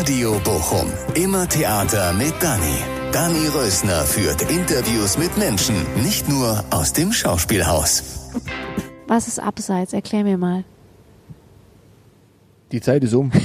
Radio Bochum. Immer Theater mit Dani. Dani Rösner führt Interviews mit Menschen, nicht nur aus dem Schauspielhaus. Was ist abseits? Erklär mir mal. Die Zeit ist um.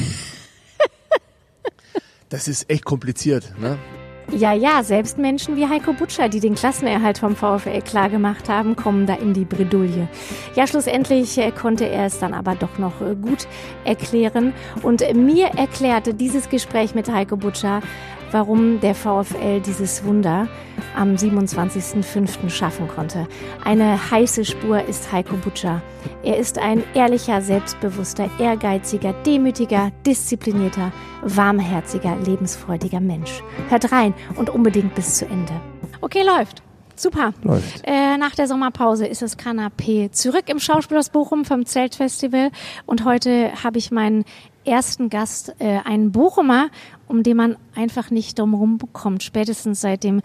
Das ist echt kompliziert, ne? Ja, selbst Menschen wie Heiko Butscher, die den Klassenerhalt vom VfL klargemacht haben, kommen da in die Bredouille. Ja, schlussendlich konnte er es dann aber doch noch gut erklären. Und mir erklärte dieses Gespräch mit Heiko Butscher, warum der VfL dieses Wunder am 27.05. schaffen konnte. Eine heiße Spur ist Heiko Butscher. Er ist ein ehrlicher, selbstbewusster, ehrgeiziger, demütiger, disziplinierter, warmherziger, lebensfreudiger Mensch. Hört rein und unbedingt bis zu Ende. Okay, läuft. Super. Läuft. Nach der Sommerpause ist das Kanapé zurück im Schauspielhaus Bochum vom Zeltfestival. Und heute habe ich meinen ersten Gast, einen Bochumer, um den man einfach nicht drumherum bekommt. Spätestens seit dem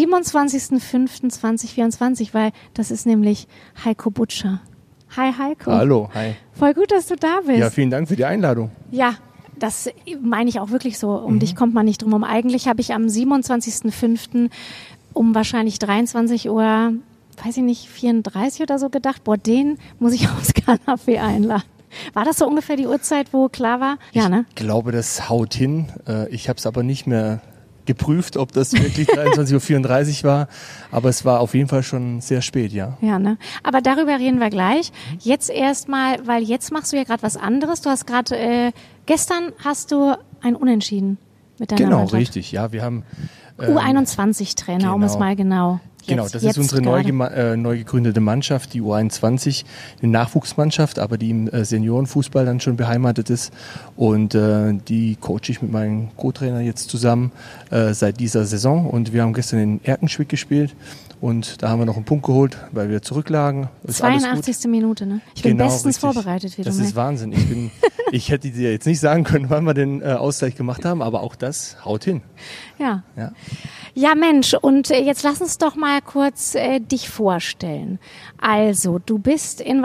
27.05.2024, weil das ist nämlich Heiko Butscher. Hi Heiko. Hallo, hi. Voll gut, dass du da bist. Ja, vielen Dank für die Einladung. Ja, das meine ich auch wirklich so. Um dich kommt man nicht drum herum. Eigentlich habe ich am 27.05. um wahrscheinlich 23 Uhr, weiß ich nicht, 34 oder so gedacht, den muss ich aufs Kanapé einladen. War das so ungefähr die Uhrzeit, wo klar war? Ja, ne? Ich glaube, das haut hin. Ich habe es aber nicht mehr geprüft, ob das wirklich 23.34 Uhr war. Aber es war auf jeden Fall schon sehr spät, ja. Ja, ne? Aber darüber reden wir gleich. Jetzt erstmal, weil jetzt machst du ja gerade was anderes. Du hast gerade, gestern hast du ein Unentschieden mit deiner Mannschaft. Genau, richtig. Ja, wir haben U21-Trainer, genau. Um es mal genau. Genau, das ist unsere neu gegründete Mannschaft, die U21, eine Nachwuchsmannschaft, aber die im Seniorenfußball dann schon beheimatet ist. Und die coache ich mit meinem Co-Trainer jetzt zusammen seit dieser Saison. Und wir haben gestern in Erkenschwick gespielt und da haben wir noch einen Punkt geholt, weil wir zurücklagen. Ist 82. Minute, ne? Ich bin bestens richtig vorbereitet. Wie das du ist Wahnsinn. Ich hätte dir jetzt nicht sagen können, wann wir den Ausgleich gemacht haben, aber auch das haut hin. Ja. Ja, Mensch, und jetzt lass uns doch mal kurz dich vorstellen. Also, du bist in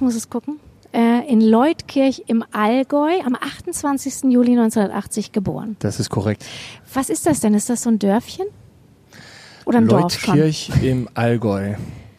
Leutkirch im Allgäu am 28. Juli 1980 geboren. Das ist korrekt. Was ist das denn? Ist das so ein Dörfchen? Oder ein Dorf schon? Leutkirch im Allgäu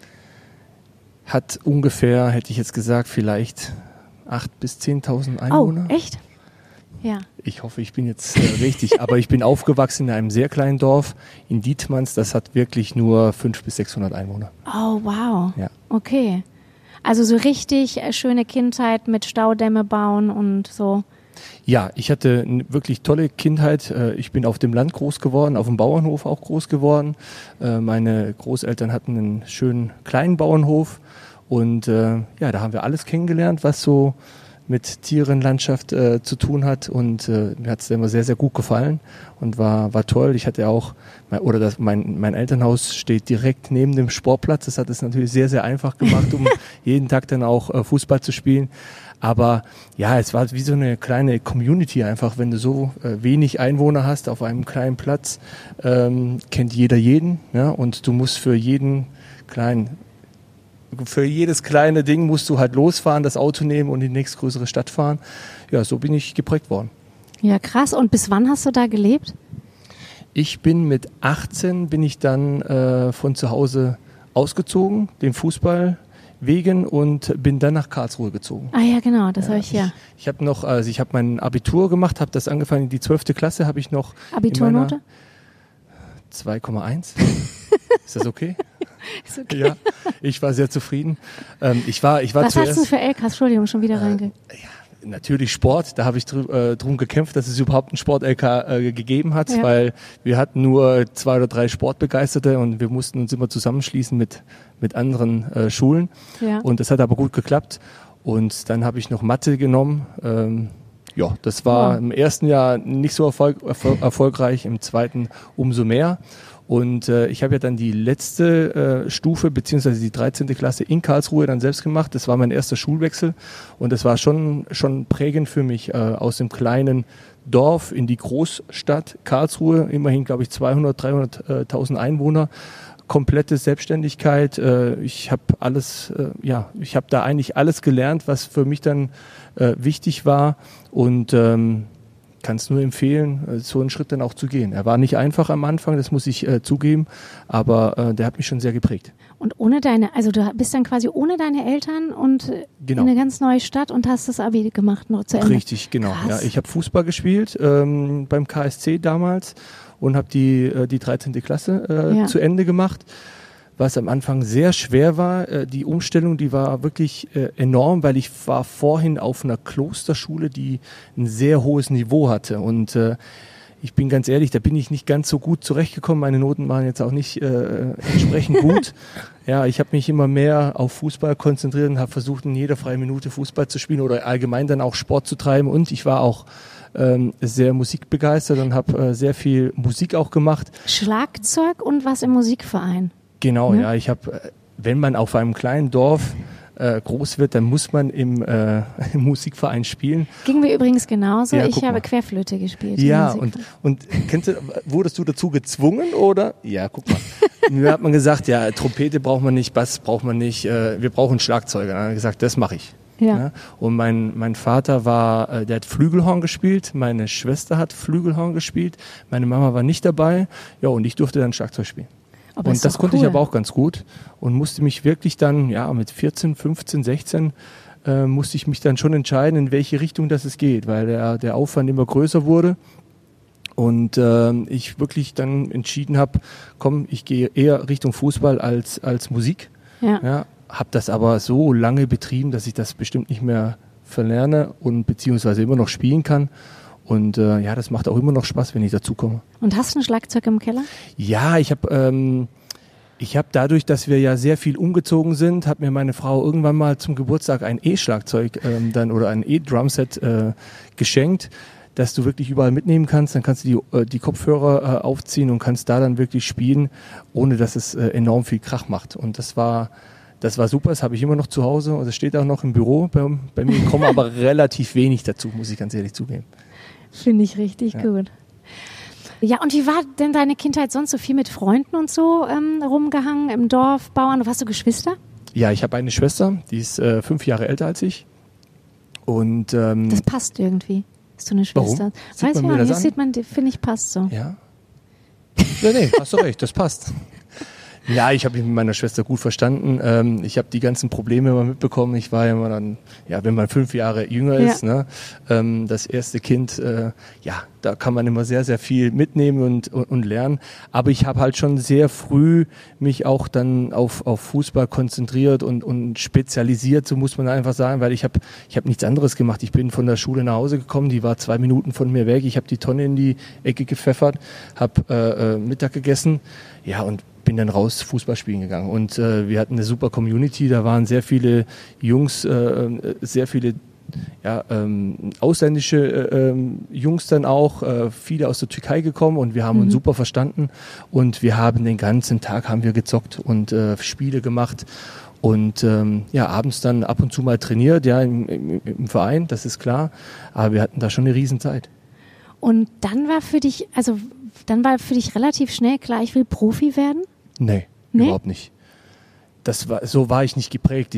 hat ungefähr, hätte ich jetzt gesagt, vielleicht 8.000 bis 10.000 Einwohner. Oh, echt? Ja. Ich hoffe, ich bin jetzt richtig, aber ich bin aufgewachsen in einem sehr kleinen Dorf in Dietmanns. Das hat wirklich nur 500 bis 600 Einwohner. Oh, wow. Ja. Okay. Also so richtig schöne Kindheit mit Staudämme bauen und so. Ja, ich hatte eine wirklich tolle Kindheit. Ich bin auf dem Land groß geworden, auf dem Bauernhof auch groß geworden. Meine Großeltern hatten einen schönen kleinen Bauernhof und da haben wir alles kennengelernt, was so mit Tierenlandschaft zu tun hat und mir hat es immer sehr, sehr gut gefallen und war toll. Ich hatte auch, mein Elternhaus steht direkt neben dem Sportplatz. Das hat es natürlich sehr, sehr einfach gemacht, um jeden Tag dann auch Fußball zu spielen. Aber ja, es war wie so eine kleine Community einfach, wenn du so wenig Einwohner hast auf einem kleinen Platz, kennt jeder jeden, ja, und du musst für jedes kleine Ding musst du halt losfahren, das Auto nehmen und in die nächstgrößere Stadt fahren. Ja, so bin ich geprägt worden. Ja, krass. Und bis wann hast du da gelebt? Ich bin mit 18 dann von zu Hause ausgezogen, den Fußball wegen, und bin dann nach Karlsruhe gezogen. Ah ja, genau, das habe ich ja. Ich habe mein Abitur gemacht, habe das angefangen, die 12. Klasse habe ich noch. Abiturnote? 2,1. Ist das okay? Ist okay. Ja, ich war sehr zufrieden. Ich war Was hast du für LKs? Entschuldigung, schon wieder reingegangen. Ja, natürlich Sport. Da habe ich drum gekämpft, dass es überhaupt einen Sport-LK gegeben hat, weil wir hatten nur 2 oder 3 Sportbegeisterte und wir mussten uns immer zusammenschließen mit anderen Schulen. Ja. Und das hat aber gut geklappt. Und dann habe ich noch Mathe genommen. Das war im ersten Jahr nicht so erfolgreich, im zweiten umso mehr. Und ich habe ja dann die letzte Stufe, beziehungsweise die 13. Klasse in Karlsruhe dann selbst gemacht. Das war mein erster Schulwechsel und das war schon prägend für mich, aus dem kleinen Dorf in die Großstadt Karlsruhe. Immerhin, glaube ich, 200.000, 300.000 Einwohner. Komplette Selbstständigkeit. Ich habe da eigentlich alles gelernt, was für mich dann wichtig war. Und kann es nur empfehlen, so einen Schritt dann auch zu gehen. Er war nicht einfach am Anfang, das muss ich zugeben, aber der hat mich schon sehr geprägt. Und also du bist dann quasi ohne deine Eltern und genau. in eine ganz neue Stadt und hast das Abi gemacht noch zu Ende. Richtig, genau. Ja, ich habe Fußball gespielt beim KSC damals und habe die 13. Klasse zu Ende gemacht. Was am Anfang sehr schwer war, die Umstellung, die war wirklich enorm, weil ich war vorhin auf einer Klosterschule, die ein sehr hohes Niveau hatte und ich bin ganz ehrlich, da bin ich nicht ganz so gut zurechtgekommen. Meine Noten waren jetzt auch nicht entsprechend gut. Ja, ich habe mich immer mehr auf Fußball konzentriert und habe versucht, in jeder freien Minute Fußball zu spielen oder allgemein dann auch Sport zu treiben. Und ich war auch sehr musikbegeistert und habe sehr viel Musik auch gemacht. Schlagzeug und was im Musikverein? Genau, ja. Ich habe, wenn man auf einem kleinen Dorf groß wird, dann muss man im Musikverein spielen. Ging mir übrigens genauso. Ja, ich habe Querflöte gespielt. Ja, und kennst du, wurdest du dazu gezwungen oder? Ja, guck mal. Mir hat man gesagt, ja, Trompete braucht man nicht, Bass braucht man nicht, wir brauchen Schlagzeuger. Dann habe ich gesagt, das mache ich. Ja. Und mein Vater der hat Flügelhorn gespielt, meine Schwester hat Flügelhorn gespielt, meine Mama war nicht dabei, ja, und ich durfte dann Schlagzeug spielen. Aber und das konnte ich aber auch ganz gut und musste mich wirklich dann, ja, mit 14, 15, 16 musste ich mich dann schon entscheiden, in welche Richtung das geht, weil der Aufwand immer größer wurde und ich wirklich dann entschieden habe, komm, ich gehe eher Richtung Fußball als Musik. Ja, habe das aber so lange betrieben, dass ich das bestimmt nicht mehr verlerne und beziehungsweise immer noch spielen kann. Und das macht auch immer noch Spaß, wenn ich dazu komme. Und hast du ein Schlagzeug im Keller? Ja, ich habe dadurch, dass wir ja sehr viel umgezogen sind, hat mir meine Frau irgendwann mal zum Geburtstag ein E-Schlagzeug oder ein E-Drumset geschenkt, dass du wirklich überall mitnehmen kannst. Dann kannst du die Kopfhörer aufziehen und kannst da dann wirklich spielen, ohne dass es enorm viel Krach macht. Und das war super, das habe ich immer noch zu Hause und das steht auch noch im Büro bei mir. Ich komme aber relativ wenig dazu, muss ich ganz ehrlich zugeben. Finde ich richtig gut. Ja, und wie war denn deine Kindheit sonst so viel mit Freunden und so rumgehangen im Dorf, Bauern? Hast du Geschwister? Ja, ich habe eine Schwester, die ist 5 Jahre älter als ich. Und das passt irgendwie. Ist du eine Schwester? Warum? Weiß man, das sieht man, finde ich, passt so. Ja? Ja, nee, hast du recht, das passt. Ja, ich habe mich mit meiner Schwester gut verstanden. Ich habe die ganzen Probleme immer mitbekommen. Ich war ja immer dann, ja, wenn man 5 Jahre jünger ist, ne, das erste Kind, da kann man immer sehr, sehr viel mitnehmen und lernen. Aber ich habe halt schon sehr früh mich auch dann auf Fußball konzentriert und spezialisiert, so muss man einfach sagen, weil ich hab nichts anderes gemacht. Ich bin von der Schule nach Hause gekommen, die war 2 Minuten von mir weg. Ich habe die Tonne in die Ecke gepfeffert, habe Mittag gegessen, ja, und bin dann raus Fußball spielen gegangen und wir hatten eine super Community, da waren sehr viele Jungs, sehr viele ausländische Jungs dann auch, viele aus der Türkei gekommen und wir haben uns super verstanden und wir haben den ganzen Tag haben wir gezockt und Spiele gemacht und abends dann ab und zu mal trainiert, ja, im Verein, das ist klar, aber wir hatten da schon eine Riesenzeit. Und dann war für dich relativ schnell klar, ich will Profi werden? Nee, überhaupt nicht. So war ich nicht geprägt.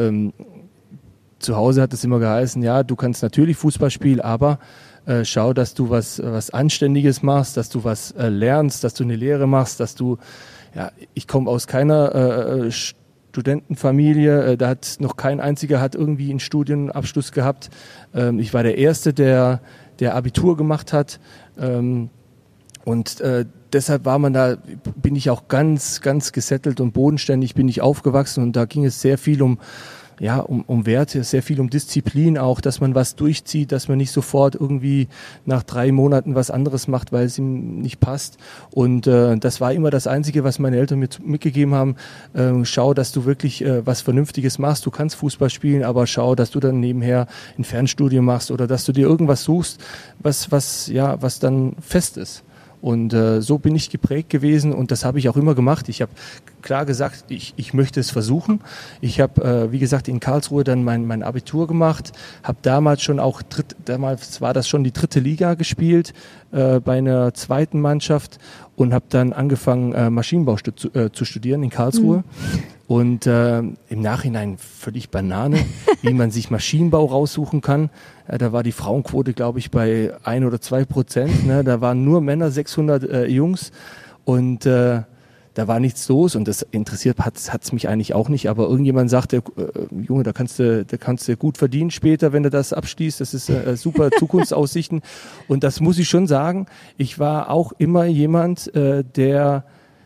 Zu Hause hat es immer geheißen, ja, du kannst natürlich Fußball spielen, aber schau, dass du was Anständiges machst, dass du was lernst, dass du eine Lehre machst, ich komme aus keiner Studentenfamilie, da hat noch kein einziger hat irgendwie einen Studienabschluss gehabt. Ich war der Erste, der Abitur gemacht hat. Und deshalb bin ich auch ganz, ganz gesettelt und bodenständig bin ich aufgewachsen und da ging es sehr viel um Werte, sehr viel um Disziplin auch, dass man was durchzieht, dass man nicht sofort irgendwie nach 3 Monaten was anderes macht, weil es ihm nicht passt. Und das war immer das Einzige, was meine Eltern mir mitgegeben haben. Schau, dass du wirklich was Vernünftiges machst. Du kannst Fußball spielen, aber schau, dass du dann nebenher ein Fernstudium machst oder dass du dir irgendwas suchst, was dann fest ist. Und so bin ich geprägt gewesen und das habe ich auch immer gemacht. Ich habe klar gesagt, ich möchte es versuchen. Ich habe, wie gesagt, in Karlsruhe dann mein Abitur gemacht, habe damals schon auch, damals war das schon die 3. Liga gespielt, bei einer zweiten Mannschaft und habe dann angefangen, Maschinenbau zu studieren in Karlsruhe. Und im Nachhinein völlig Banane, wie man sich Maschinenbau raussuchen kann. Da war die Frauenquote, glaube ich, bei 1 oder 2%. Ne? Da waren nur Männer, 600 Jungs. Und da war nichts los und das hat's mich eigentlich auch nicht. Aber irgendjemand sagte, Junge, da kannst du gut verdienen später, wenn du das abschließt. Das ist super Zukunftsaussichten. Und das muss ich schon sagen. Ich war auch immer jemand, der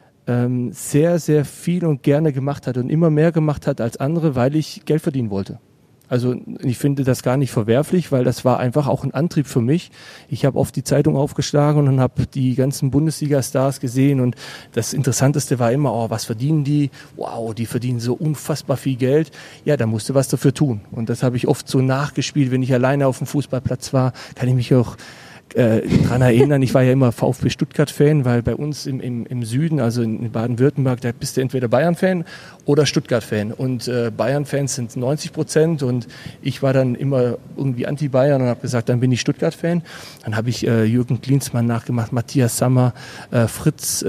sehr, sehr viel und gerne gemacht hat und immer mehr gemacht hat als andere, weil ich Geld verdienen wollte. Also ich finde das gar nicht verwerflich, weil das war einfach auch ein Antrieb für mich. Ich habe oft die Zeitung aufgeschlagen und habe die ganzen Bundesliga-Stars gesehen und das Interessanteste war immer, was verdienen die? Wow, die verdienen so unfassbar viel Geld. Ja, da musst du was dafür tun. Und das habe ich oft so nachgespielt, wenn ich alleine auf dem Fußballplatz war, kann ich mich auch dran erinnern, ich war ja immer VfB Stuttgart-Fan, weil bei uns im Süden, also in Baden-Württemberg, da bist du entweder Bayern-Fan oder Stuttgart-Fan. Und Bayern-Fans sind 90% und ich war dann immer irgendwie Anti-Bayern und habe gesagt, dann bin ich Stuttgart-Fan. Dann habe ich Jürgen Klinsmann nachgemacht, Matthias Sammer, Fritz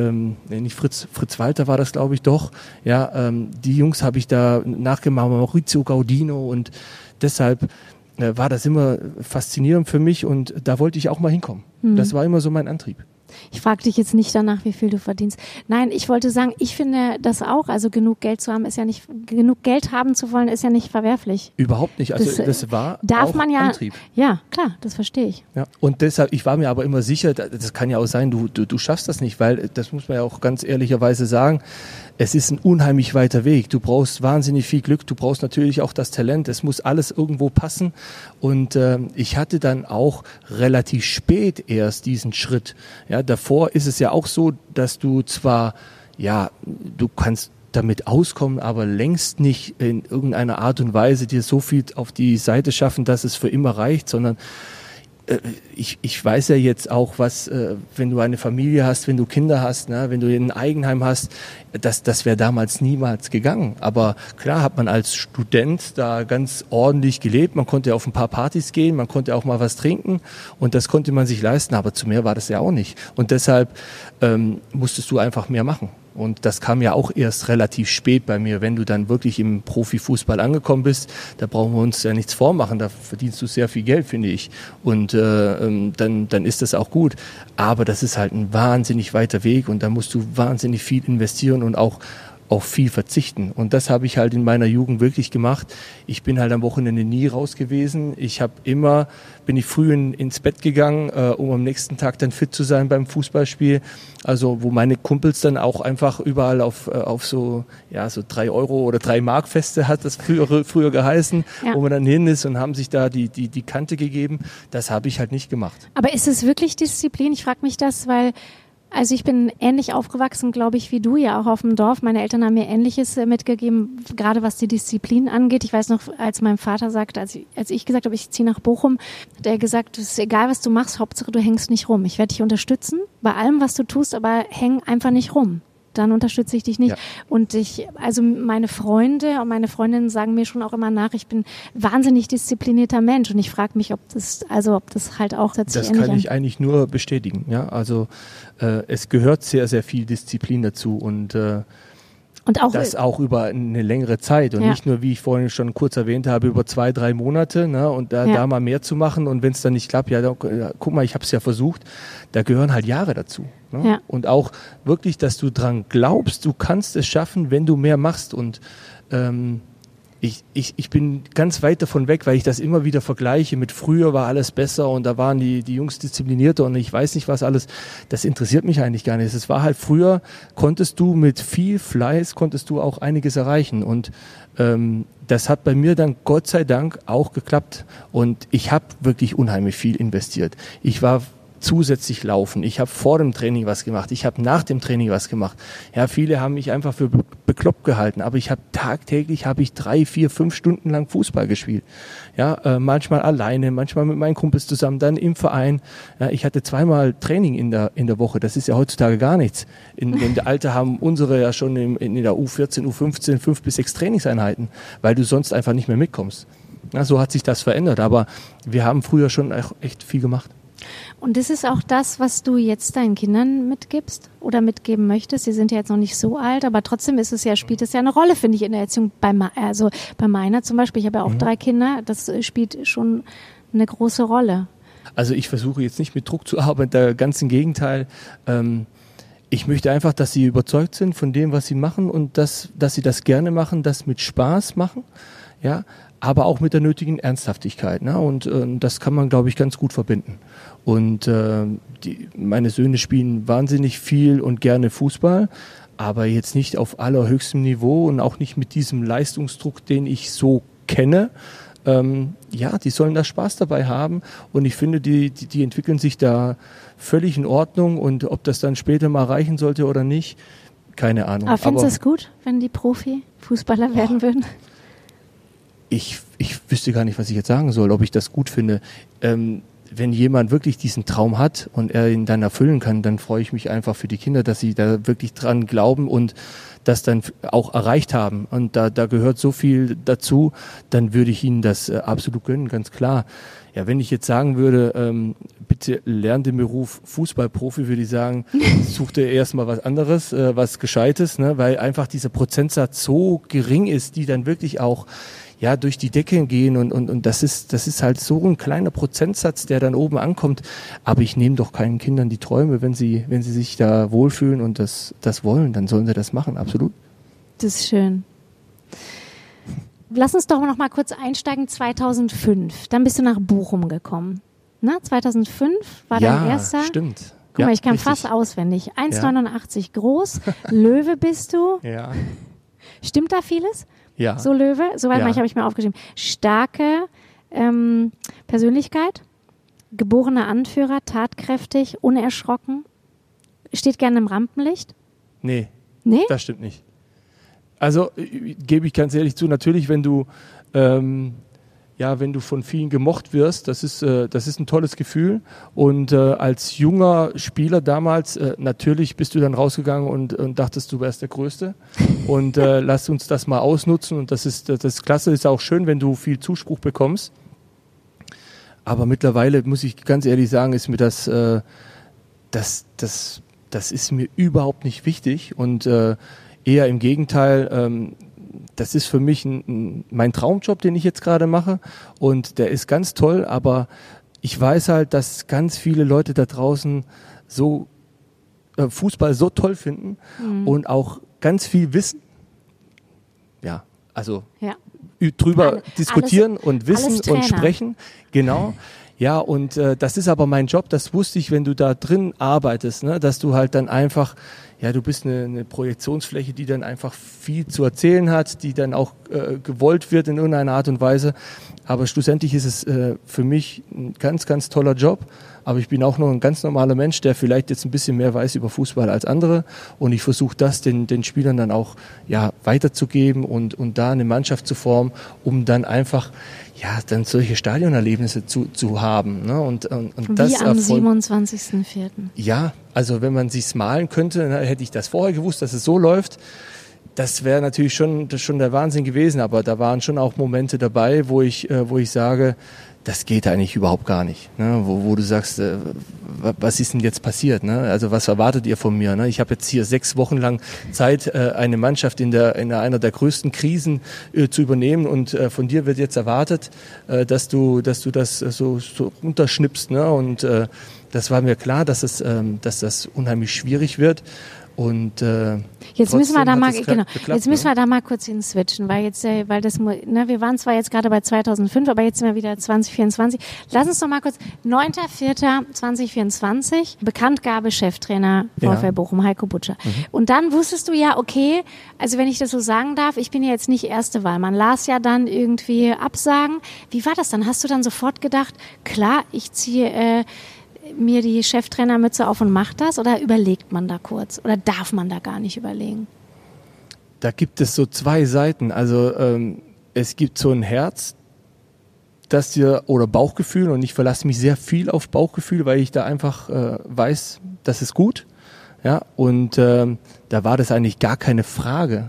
Walter war das, glaube ich, doch. Ja, die Jungs habe ich da nachgemacht, Maurizio Gaudino und deshalb war das immer faszinierend für mich und da wollte ich auch mal hinkommen. Das war immer so mein Antrieb. Ich frage dich jetzt nicht danach, wie viel du verdienst. Nein, ich wollte sagen, ich finde das auch, also genug Geld zu haben ist ja nicht, genug Geld haben zu wollen ist ja nicht verwerflich. Überhaupt nicht, also das war darf auch man ja, Antrieb. Ja, klar, das verstehe ich. Ja. Und deshalb, ich war mir aber immer sicher, das kann ja auch sein, du schaffst das nicht, weil, das muss man ja auch ganz ehrlicherweise sagen, es ist ein unheimlich weiter Weg. Du brauchst wahnsinnig viel Glück, du brauchst natürlich auch das Talent, es muss alles irgendwo passen. Und ich hatte dann auch relativ spät erst diesen Schritt. Ja, davor ist es ja auch so, dass du zwar, ja, du kannst damit auskommen, aber längst nicht in irgendeiner Art und Weise dir so viel auf die Seite schaffen, dass es für immer reicht, sondern ich weiß ja jetzt auch, was, wenn du eine Familie hast, wenn du Kinder hast, ne, wenn du ein Eigenheim hast, das wäre damals niemals gegangen. Aber klar hat man als Student da ganz ordentlich gelebt. Man konnte auf ein paar Partys gehen, man konnte auch mal was trinken und das konnte man sich leisten. Aber zu mehr war das ja auch nicht. Und deshalb musstest du einfach mehr machen. Und das kam ja auch erst relativ spät bei mir, wenn du dann wirklich im Profifußball angekommen bist. Da brauchen wir uns ja nichts vormachen, da verdienst du sehr viel Geld, finde ich. Und dann ist das auch gut. Aber das ist halt ein wahnsinnig weiter Weg und da musst du wahnsinnig viel investieren und auch auf viel verzichten. Und das habe ich halt in meiner Jugend wirklich gemacht. Ich bin halt am Wochenende nie raus gewesen. Bin ich früh ins Bett gegangen, um am nächsten Tag dann fit zu sein beim Fußballspiel. Also wo meine Kumpels dann auch einfach überall auf so 3 Euro oder 3 Mark Feste hat das früher geheißen, ja, wo man dann hin ist und haben sich da die Kante gegeben. Das habe ich halt nicht gemacht. Aber ist es wirklich Disziplin? Ich frage mich das, weil also ich bin ähnlich aufgewachsen, glaube ich, wie du, ja auch auf dem Dorf. Meine Eltern haben mir Ähnliches mitgegeben, gerade was die Disziplin angeht. Ich weiß noch, als mein Vater sagte, als ich gesagt habe, ich ziehe nach Bochum, hat er gesagt, es ist egal, was du machst, Hauptsache du hängst nicht rum. Ich werde dich unterstützen bei allem, was du tust, aber häng einfach nicht rum. Dann unterstütze ich dich nicht. Ja. Und also meine Freunde und meine Freundinnen sagen mir schon auch immer nach, ich bin wahnsinnig disziplinierter Mensch und ich frage mich, ob das halt auch tatsächlich. Das kann ich eigentlich nur bestätigen. Ja, also es gehört sehr, sehr viel Disziplin dazu und auch das auch über eine längere Zeit und nicht nur, wie ich vorhin schon kurz erwähnt habe, über 2-3 Monate, ne, und da mal mehr zu machen und wenn es dann nicht klappt, guck mal, ich habe es ja versucht, da gehören halt Jahre dazu. Ne? Ja. Und auch wirklich, dass du dran glaubst, du kannst es schaffen, wenn du mehr machst und ich bin ganz weit davon weg, weil ich das immer wieder vergleiche mit früher war alles besser und da waren die Jungs disziplinierter und ich weiß nicht was alles. Das interessiert mich eigentlich gar nicht. Es war halt früher, konntest du mit viel Fleiß, auch einiges erreichen und das hat bei mir dann Gott sei Dank auch geklappt und ich habe wirklich unheimlich viel investiert. Ich war zusätzlich laufen. Ich habe vor dem Training was gemacht. Ich habe nach dem Training was gemacht. Ja, viele haben mich einfach für bekloppt gehalten, aber ich habe tagtäglich 3, 4, 5 Stunden lang Fußball gespielt. Ja, manchmal alleine, manchmal mit meinen Kumpels zusammen, dann im Verein. Ja, ich hatte 2-mal Training in der Woche. Das ist ja heutzutage gar nichts. In dem Alter haben unsere ja schon in der U14, U15 5 bis 6 Trainingseinheiten, weil du sonst einfach nicht mehr mitkommst. Ja, so hat sich das verändert, aber wir haben früher schon echt viel gemacht. Und das ist auch das, was du jetzt deinen Kindern mitgibst oder mitgeben möchtest. Sie sind ja jetzt noch nicht so alt, aber trotzdem spielt es ja eine Rolle, finde ich, in der Erziehung. Bei meiner zum Beispiel, ich habe ja auch 3 Kinder, das spielt schon eine große Rolle. Also ich versuche jetzt nicht mit Druck zu arbeiten, ganz im Gegenteil. Ich möchte einfach, dass sie überzeugt sind von dem, was sie machen und dass sie das gerne machen, das mit Spaß machen, ja, aber auch mit der nötigen Ernsthaftigkeit. Ne? Und das kann man, glaube ich, ganz gut verbinden. Und meine Söhne spielen wahnsinnig viel und gerne Fußball, aber jetzt nicht auf allerhöchstem Niveau und auch nicht mit diesem Leistungsdruck, den ich so kenne. Die sollen da Spaß dabei haben und ich finde, die entwickeln sich da völlig in Ordnung und ob das dann später mal reichen sollte oder nicht, keine Ahnung. Aber findest du es gut, wenn die Profi-Fußballer werden würden? Ich wüsste gar nicht, was ich jetzt sagen soll, ob ich das gut finde. Wenn jemand wirklich diesen Traum hat und er ihn dann erfüllen kann, dann freue ich mich einfach für die Kinder, dass sie da wirklich dran glauben und das dann auch erreicht haben. Und da gehört so viel dazu, dann würde ich ihnen das absolut gönnen, ganz klar. Ja, wenn ich jetzt sagen würde, bitte lern den Beruf Fußballprofi, würde ich sagen, such dir erstmal was anderes, was Gescheites, ne? Weil einfach dieser Prozentsatz so gering ist, die dann wirklich auch durch die Decke gehen und das ist halt so ein kleiner Prozentsatz, der dann oben ankommt. Aber ich nehme doch keinen Kindern die Träume, wenn sie sich da wohlfühlen und das wollen, dann sollen sie das machen, absolut. Das ist schön. Lass uns doch noch mal kurz einsteigen, 2005. Dann bist du nach Bochum gekommen. 2005 war dein erster. Ja, stimmt. Guck mal, ich kann fast auswendig. 1,89 groß, Löwe bist du. Ja. Stimmt da vieles? Ja. So Löwe, soweit habe ich mir aufgeschrieben. Starke Persönlichkeit, geborener Anführer, tatkräftig, unerschrocken, steht gerne im Rampenlicht. Nee? Das stimmt nicht. Also gebe ich ganz ehrlich zu, natürlich, wenn du von vielen gemocht wirst, das ist ein tolles Gefühl. Und als junger Spieler damals, natürlich bist du dann rausgegangen und dachtest, du wärst der Größte. Und lass uns das mal ausnutzen. Und das ist klasse, ist auch schön, wenn du viel Zuspruch bekommst. Aber mittlerweile, muss ich ganz ehrlich sagen, ist mir das ist mir überhaupt nicht wichtig. Und eher im Gegenteil, das ist für mich mein Traumjob, den ich jetzt gerade mache und der ist ganz toll, aber ich weiß halt, dass ganz viele Leute da draußen so Fußball so toll finden und auch ganz viel wissen. Ja, also drüber diskutieren und wissen und sprechen. Genau. Ja, und das ist aber mein Job, das wusste ich, wenn du da drin arbeitest, ne, dass du halt dann einfach, du bist eine Projektionsfläche, die dann einfach viel zu erzählen hat, die dann auch gewollt wird in irgendeiner Art und Weise. Aber schlussendlich ist es für mich ein ganz, ganz toller Job. Aber ich bin auch noch ein ganz normaler Mensch, der vielleicht jetzt ein bisschen mehr weiß über Fußball als andere. Und ich versuche das den Spielern dann auch weiterzugeben und da eine Mannschaft zu formen, um dann einfach dann solche Stadionerlebnisse zu haben. Ne? Und wie das am 27.04. Ja, also wenn man sich's malen könnte, hätte ich das vorher gewusst, dass es so läuft. Das wäre natürlich schon der Wahnsinn gewesen, aber da waren schon auch Momente dabei, wo ich sage, das geht eigentlich überhaupt gar nicht. Ne? Wo du sagst, was ist denn jetzt passiert? Ne? Also was erwartet ihr von mir? Ne? Ich habe jetzt hier 6 Wochen lang Zeit, eine Mannschaft in einer der größten Krisen zu übernehmen und von dir wird jetzt erwartet, dass du das so runterschnippst. Ne? Und das war mir klar, dass das unheimlich schwierig wird. Und jetzt müssen wir da mal jetzt müssen wir da mal kurz hinswitchen, weil wir waren zwar jetzt gerade bei 2005, aber jetzt sind wir wieder 2024. Lass uns doch mal kurz 9.4.2024 Bekanntgabe Cheftrainer VfL Bochum Heiko Butscher. Und dann wusstest du okay, also wenn ich das so sagen darf, ich bin ja jetzt nicht erste Wahl. Man las ja dann irgendwie Absagen. Wie war das dann? Hast du dann sofort gedacht, klar, ich ziehe mir die Cheftrainermütze auf und mache das, oder überlegt man da kurz? Oder darf man da gar nicht überlegen? Da gibt es so zwei Seiten. Also es gibt so ein Herz, oder Bauchgefühl, und ich verlasse mich sehr viel auf Bauchgefühl, weil ich da einfach weiß, das ist gut. Ja, und da war das eigentlich gar keine Frage,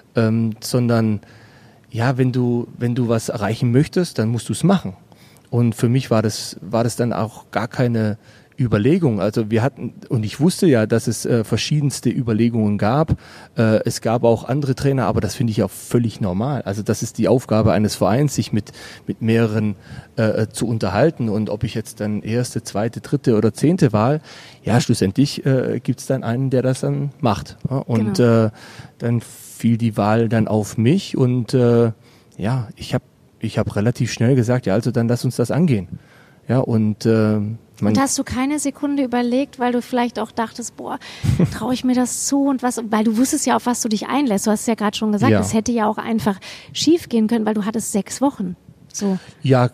sondern ja, wenn du was erreichen möchtest, dann musst du es machen. Und für mich war das dann auch gar keine Überlegung. Also und ich wusste ja, dass es verschiedenste Überlegungen gab. Es gab auch andere Trainer, aber das finde ich auch völlig normal. Also das ist die Aufgabe eines Vereins, sich mit mehreren zu unterhalten. Und ob ich jetzt dann erste, zweite, dritte oder 10. Wahl, ja, schlussendlich gibt es dann einen, der das dann macht. Ja? Und genau. Dann fiel die Wahl dann auf mich und ja, ich hab relativ schnell gesagt, ja, also dann lass uns das angehen. Ja, und hast du keine Sekunde überlegt, weil du vielleicht auch dachtest, boah, traue ich mir das zu und was, weil du wusstest ja, auf was du dich einlässt. Du hast es ja gerade schon gesagt, es hätte ja auch einfach schief gehen können, weil du hattest 6 Wochen. So. Ja,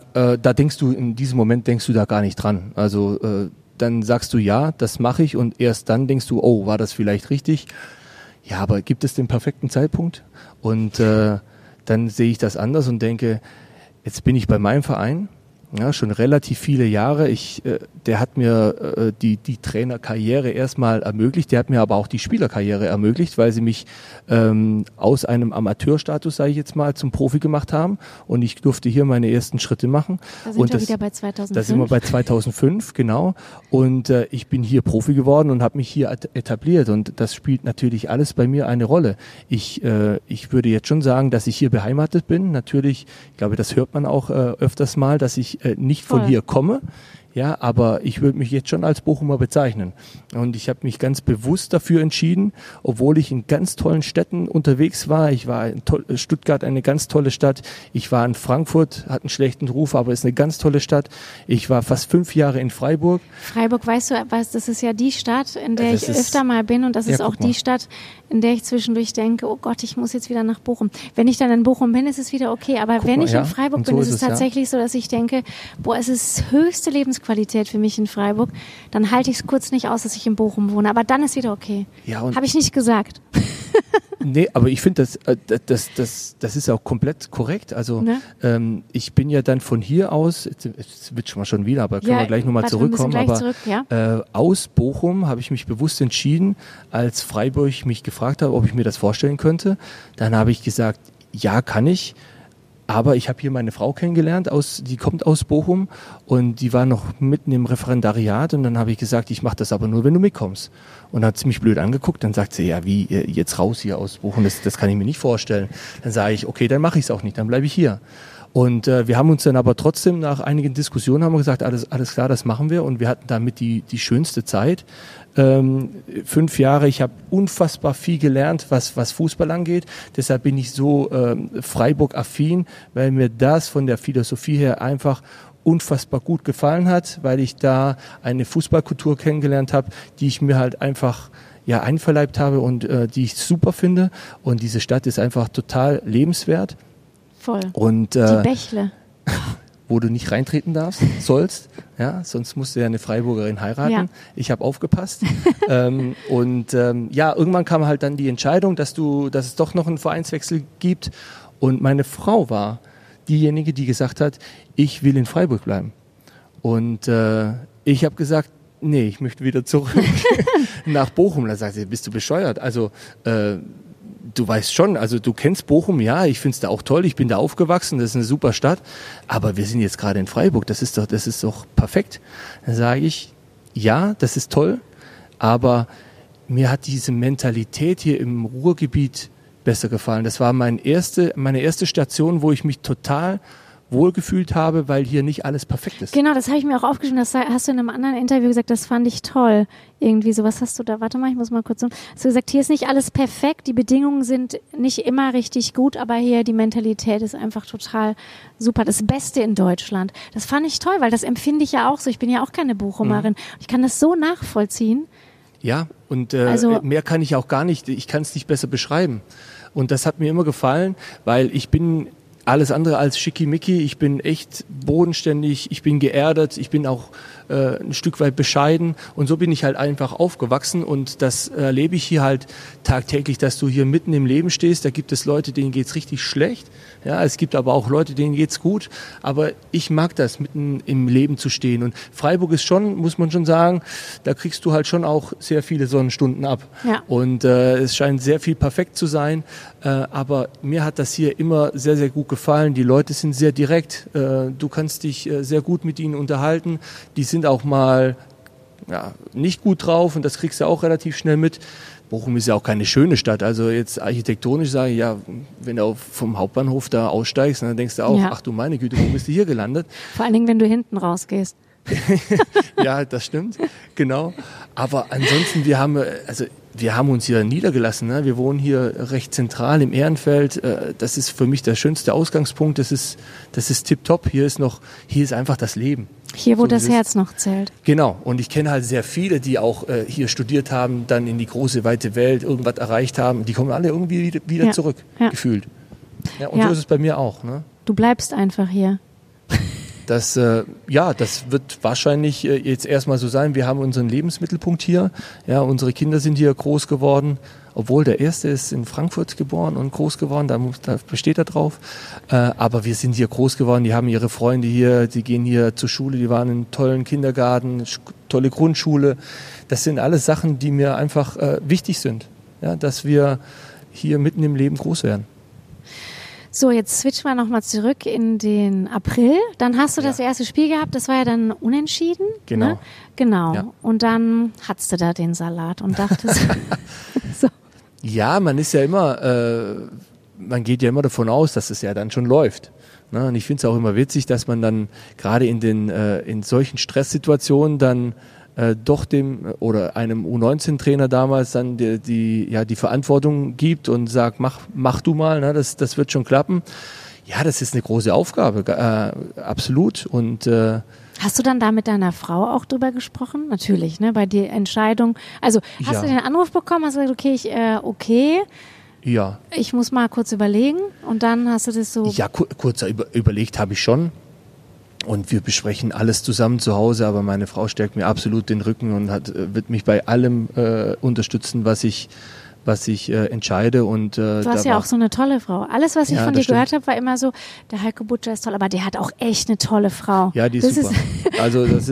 in diesem Moment denkst du da gar nicht dran. Also dann sagst du, ja, das mache ich, und erst dann denkst du, oh, war das vielleicht richtig? Ja, aber gibt es den perfekten Zeitpunkt? Und dann sehe ich das anders und denke, jetzt bin ich bei meinem Verein, ja, schon relativ viele Jahre. Der hat mir die Trainerkarriere erstmal ermöglicht, der hat mir aber auch die Spielerkarriere ermöglicht, weil sie mich aus einem Amateurstatus, sage ich jetzt mal, zum Profi gemacht haben, und ich durfte hier meine ersten Schritte machen. Da sind wir wieder bei 2005. Da sind wir bei 2005, genau. Und ich bin hier Profi geworden und habe mich hier etabliert, und das spielt natürlich alles bei mir eine Rolle. Ich würde jetzt schon sagen, dass ich hier beheimatet bin. Natürlich, ich glaube, das hört man auch öfters mal, dass ich nicht von hier komme. Ja, aber ich würde mich jetzt schon als Bochumer bezeichnen. Und ich habe mich ganz bewusst dafür entschieden, obwohl ich in ganz tollen Städten unterwegs war. Ich war in Stuttgart, eine ganz tolle Stadt. Ich war in Frankfurt, hat einen schlechten Ruf, aber ist eine ganz tolle Stadt. Ich war fast 5 Jahre in Freiburg. Freiburg, weißt du, das ist ja die Stadt, in der ich öfter mal bin, und das ist auch die Stadt, in der ich zwischendurch denke, oh Gott, ich muss jetzt wieder nach Bochum. Wenn ich dann in Bochum bin, ist es wieder okay, aber wenn ich in Freiburg bin, ist es tatsächlich so, dass ich denke, boah, es ist höchste Lebensqualität für mich in Freiburg, dann halte ich es kurz nicht aus, dass ich in Bochum wohne, aber dann ist wieder okay. Ja, habe ich nicht gesagt. Nee, aber ich finde, das ist auch komplett korrekt. Also ich bin ja dann von hier aus, jetzt wird schon wieder, aber können wir gleich nochmal zurückkommen. Aus Bochum habe ich mich bewusst entschieden, als Freiburg mich gefragt hat, ob ich mir das vorstellen könnte. Dann habe ich gesagt, ja, kann ich. Aber ich habe hier meine Frau kennengelernt, die kommt aus Bochum, und die war noch mitten im Referendariat, und dann habe ich gesagt, ich mache das aber nur, wenn du mitkommst. Und hat sie mich blöd angeguckt, dann sagt sie, ja, wie, jetzt raus hier aus Bochum, das kann ich mir nicht vorstellen. Dann sage ich, okay, dann mache ich es auch nicht, dann bleibe ich hier. Und wir haben uns dann aber trotzdem nach einigen Diskussionen haben wir gesagt, alles klar, das machen wir, und wir hatten damit die schönste Zeit. 5 Jahre, ich habe unfassbar viel gelernt, was Fußball angeht. Deshalb bin ich so Freiburg-affin, weil mir das von der Philosophie her einfach unfassbar gut gefallen hat, weil ich da eine Fußballkultur kennengelernt habe, die ich mir halt einfach einverleibt habe und die ich super finde. Und diese Stadt ist einfach total lebenswert. Voll. Und, die Bächle. Wo du nicht reintreten sollst, ja, sonst musst du ja eine Freiburgerin heiraten. Ja. Ich habe aufgepasst. Irgendwann kam halt dann die Entscheidung, dass es doch noch einen Vereinswechsel gibt. Und meine Frau war diejenige, die gesagt hat, ich will in Freiburg bleiben. Und ich habe gesagt, nee, ich möchte wieder zurück nach Bochum. Da sagt sie, bist du bescheuert? Also du weißt schon, also du kennst Bochum, ja, ich finde es da auch toll, ich bin da aufgewachsen, das ist eine super Stadt, aber wir sind jetzt gerade in Freiburg, das ist doch perfekt. Dann sage ich, ja, das ist toll, aber mir hat diese Mentalität hier im Ruhrgebiet besser gefallen. Das war meine erste Station, wo ich mich total wohlgefühlt habe, weil hier nicht alles perfekt ist. Genau, das habe ich mir auch aufgeschrieben. Das hast du in einem anderen Interview gesagt, das fand ich toll. Irgendwie so, was hast du da? Warte mal, ich muss mal kurz so. Hast du gesagt, hier ist nicht alles perfekt, die Bedingungen sind nicht immer richtig gut, aber hier die Mentalität ist einfach total super. Das Beste in Deutschland. Das fand ich toll, weil das empfinde ich ja auch so. Ich bin ja auch keine Bochumerin. Ich kann das so nachvollziehen. Ja, und mehr kann ich auch gar nicht. Ich kann es nicht besser beschreiben. Und das hat mir immer gefallen, weil ich bin alles andere als schickimicki. Ich bin echt bodenständig, ich bin geerdet, ich bin auch ein Stück weit bescheiden und so bin ich halt einfach aufgewachsen und das erlebe ich hier halt tagtäglich, dass du hier mitten im Leben stehst. Da gibt es Leute, denen geht's richtig schlecht. Ja, es gibt aber auch Leute, denen geht's gut. Aber ich mag das, mitten im Leben zu stehen. Und Freiburg ist schon, muss man schon sagen, da kriegst du halt schon auch sehr viele Sonnenstunden ab. Ja. Und es scheint sehr viel perfekt zu sein. Aber mir hat das hier immer sehr, sehr gut gefallen. Die Leute sind sehr direkt. Du kannst dich sehr gut mit ihnen unterhalten. Die sind auch mal nicht gut drauf und das kriegst du auch relativ schnell mit. Bochum ist ja auch keine schöne Stadt. Also jetzt architektonisch sage ich, ja, wenn du vom Hauptbahnhof da aussteigst, dann denkst du auch, ach du meine Güte, wo bist du hier gelandet? Vor allen Dingen, wenn du hinten rausgehst. Ja, das stimmt, genau. Aber ansonsten, wir haben uns hier niedergelassen. Ne? Wir wohnen hier recht zentral im Ehrenfeld. Das ist für mich der schönste Ausgangspunkt. Das ist tipptopp. Hier ist einfach das Leben. Hier, wo so das Herz noch zählt. Genau. Und ich kenne halt sehr viele, die auch hier studiert haben, dann in die große, weite Welt irgendwas erreicht haben. Die kommen alle irgendwie wieder zurück, gefühlt. Ja, und so ist es bei mir auch. Ne? Du bleibst einfach hier. Das wird wahrscheinlich jetzt erstmal so sein. Wir haben unseren Lebensmittelpunkt hier. Ja, unsere Kinder sind hier groß geworden. Obwohl der Erste ist in Frankfurt geboren und groß geworden, da besteht er drauf. Aber wir sind hier groß geworden, die haben ihre Freunde hier, die gehen hier zur Schule, die waren in einem tollen Kindergarten, tolle Grundschule. Das sind alles Sachen, die mir einfach wichtig sind, ja, dass wir hier mitten im Leben groß werden. So, jetzt switchen wir nochmal zurück in den April. Dann hast du das erste Spiel gehabt, das war ja dann unentschieden. Genau. Ne? Genau. Ja. Und dann hattest du da den Salat und dachtest, so. Ja, man ist ja immer, man geht ja immer davon aus, dass es ja dann schon läuft. Ne? Und ich finde es auch immer witzig, dass man dann gerade in solchen Stresssituationen dann doch dem oder einem U19-Trainer damals dann die Verantwortung gibt und sagt, mach du mal, ne? Das wird schon klappen. Ja, das ist eine große Aufgabe, absolut. Und hast du dann da mit deiner Frau auch drüber gesprochen? Natürlich, ne? Bei der Entscheidung. Also hast du den Anruf bekommen, hast du gesagt, okay. Ja. Ich muss mal kurz überlegen und dann hast du das so. Ja, kurz überlegt habe ich schon. Und wir besprechen alles zusammen zu Hause, aber meine Frau stärkt mir absolut den Rücken und wird mich bei allem unterstützen, was ich entscheide. Und, du hast ja auch so eine tolle Frau. Alles, was ich von dir gehört habe, war immer so, der Heiko Butscher ist toll, aber der hat auch echt eine tolle Frau. Ja, die ist super. Also das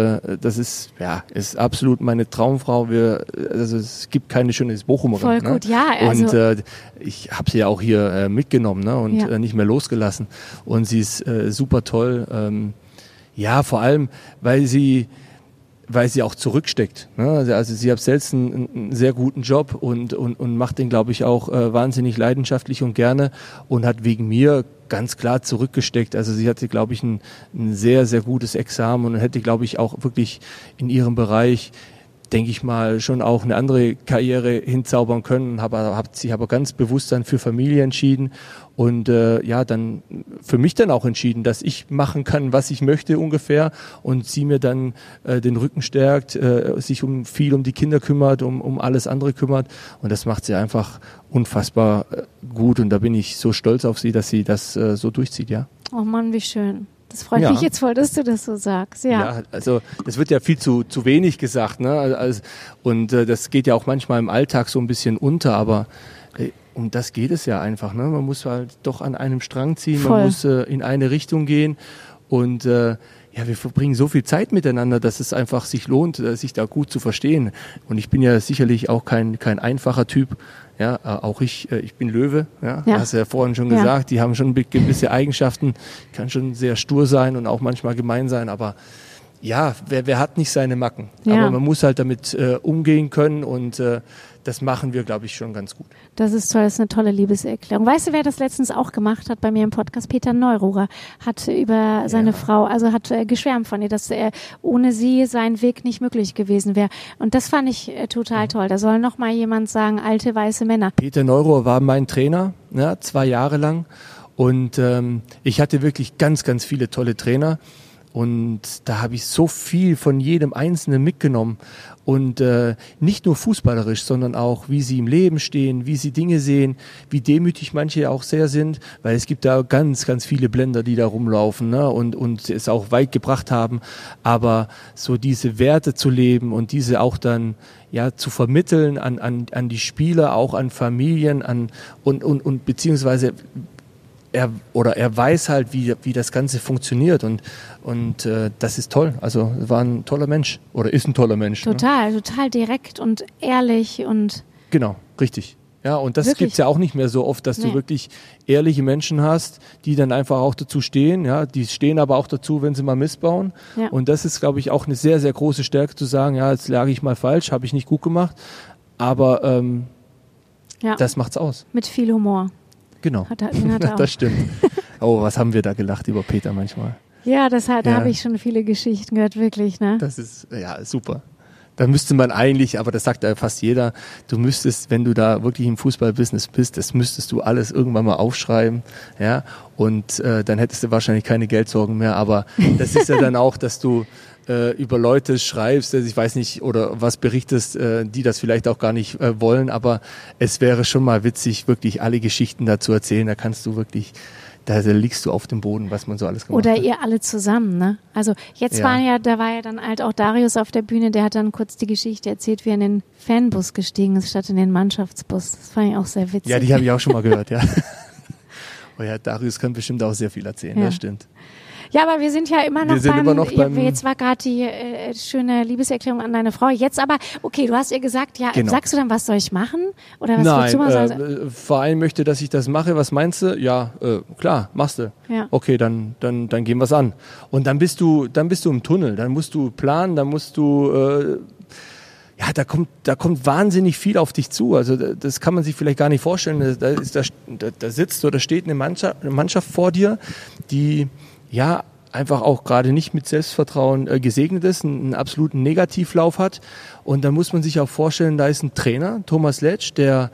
ist absolut meine Traumfrau. Es gibt keine schöne Bochumerin. Voll gut, ne? ja. Also und ich habe sie ja auch hier mitgenommen, ne? Und nicht mehr losgelassen. Und sie ist super toll. Vor allem, weil sie auch zurücksteckt. Ne? Also sie hat selbst einen sehr guten Job und macht den, glaube ich, auch wahnsinnig leidenschaftlich und gerne und hat wegen mir ganz klar zurückgesteckt. Also sie hatte, glaube ich, ein sehr, sehr gutes Examen und hätte, glaube ich, auch wirklich in ihrem Bereich, denke ich mal, schon auch eine andere Karriere hinzaubern können. Hat sich aber ganz bewusst dann für Familie entschieden und dann für mich dann auch entschieden, dass ich machen kann, was ich möchte ungefähr und sie mir dann den Rücken stärkt, sich viel um die Kinder kümmert, um alles andere kümmert und das macht sie einfach unfassbar gut und da bin ich so stolz auf sie, dass sie das so durchzieht, ja. Oh Mann, wie schön. Das freut mich jetzt voll, dass du das so sagst. Ja, also das wird ja viel zu wenig gesagt, ne? Und das geht ja auch manchmal im Alltag so ein bisschen unter, aber um das geht es ja einfach, ne? Man muss halt doch an einem Strang ziehen, man muss in eine Richtung gehen und wir verbringen so viel Zeit miteinander, dass es einfach sich lohnt, sich da gut zu verstehen. Und ich bin ja sicherlich auch kein einfacher Typ. Ja, auch ich bin Löwe, ja, hast du ja vorhin schon gesagt, die haben schon gewisse Eigenschaften, kann schon sehr stur sein und auch manchmal gemein sein, aber ja, wer hat nicht seine Macken? Ja. Aber man muss halt damit umgehen können und das machen wir, glaube ich, schon ganz gut. Das ist toll, das ist eine tolle Liebeserklärung. Weißt du, wer das letztens auch gemacht hat bei mir im Podcast? Peter Neururer hat über seine Frau, also hat geschwärmt von ihr, dass ohne sie sein Weg nicht möglich gewesen wäre. Und das fand ich total toll. Da soll noch mal jemand sagen, alte weiße Männer. Peter Neururer war mein Trainer, 2 Jahre lang. Und ich hatte wirklich ganz, ganz viele tolle Trainer. Und da habe ich so viel von jedem Einzelnen mitgenommen. Und nicht nur fußballerisch, sondern auch, wie sie im Leben stehen, wie sie Dinge sehen, wie demütig manche auch sehr sind, weil es gibt da ganz, ganz viele Blender, die da rumlaufen, ne? und es auch weit gebracht haben. Aber so diese Werte zu leben und diese auch dann zu vermitteln an die Spieler, auch an Familien, und beziehungsweise er weiß halt, wie das Ganze funktioniert und das ist toll. Also war ein toller Mensch oder ist ein toller Mensch. Total direkt und ehrlich und... Genau, richtig. Ja, und das gibt's ja auch nicht mehr so oft, dass du wirklich ehrliche Menschen hast, die dann einfach auch dazu stehen. Ja, die stehen aber auch dazu, wenn sie mal missbauen. Ja. Und das ist, glaube ich, auch eine sehr, sehr große Stärke zu sagen, ja, jetzt lag ich mal falsch, habe ich nicht gut gemacht. Aber das macht's aus. Mit viel Humor. Genau, hat er auch. Das stimmt. Oh, was haben wir da gelacht über Peter manchmal. Ja, da habe ich schon viele Geschichten gehört, wirklich, ne? Das ist, super. Da müsste man eigentlich, aber das sagt ja fast jeder, du müsstest, wenn du da wirklich im Fußballbusiness bist, das müsstest du alles irgendwann mal aufschreiben, ja, und dann hättest du wahrscheinlich keine Geldsorgen mehr, aber das ist ja dann auch, dass du über Leute schreibst, ich weiß nicht, oder was berichtest, die das vielleicht auch gar nicht wollen, aber es wäre schon mal witzig, wirklich alle Geschichten dazu erzählen, da kannst du wirklich, da liegst du auf dem Boden, was man so alles gemacht hat. Oder ihr alle zusammen, ne? Also jetzt da war ja dann halt auch Darius auf der Bühne, der hat dann kurz die Geschichte erzählt, wie er in den Fanbus gestiegen ist, statt in den Mannschaftsbus. Das fand ich auch sehr witzig. Ja, die habe ich auch schon mal gehört, ja. Oh ja, Darius kann bestimmt auch sehr viel erzählen, das stimmt. Ja, aber wir sind ja immer noch beim jetzt war gerade die schöne Liebeserklärung an deine Frau. Jetzt aber, okay, du hast ihr gesagt, sagst du dann, was soll ich machen? Oder was willst du mal Verein möchte, dass ich das mache. Was meinst du? Ja, klar, machst du. Ja. Okay, dann gehen wir's an. Und dann bist du im Tunnel. Dann musst du planen, dann musst du da kommt wahnsinnig viel auf dich zu. Also das kann man sich vielleicht gar nicht vorstellen. Da sitzt oder steht eine Mannschaft vor dir, die einfach auch gerade nicht mit Selbstvertrauen gesegnet ist, einen absoluten Negativlauf hat. Und da muss man sich auch vorstellen, da ist ein Trainer, Thomas Letsch, der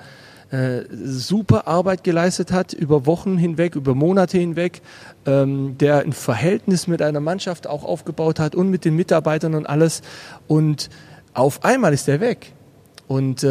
super Arbeit geleistet hat, über Wochen hinweg, über Monate hinweg, der ein Verhältnis mit einer Mannschaft auch aufgebaut hat und mit den Mitarbeitern und alles. Und auf einmal ist er weg. Und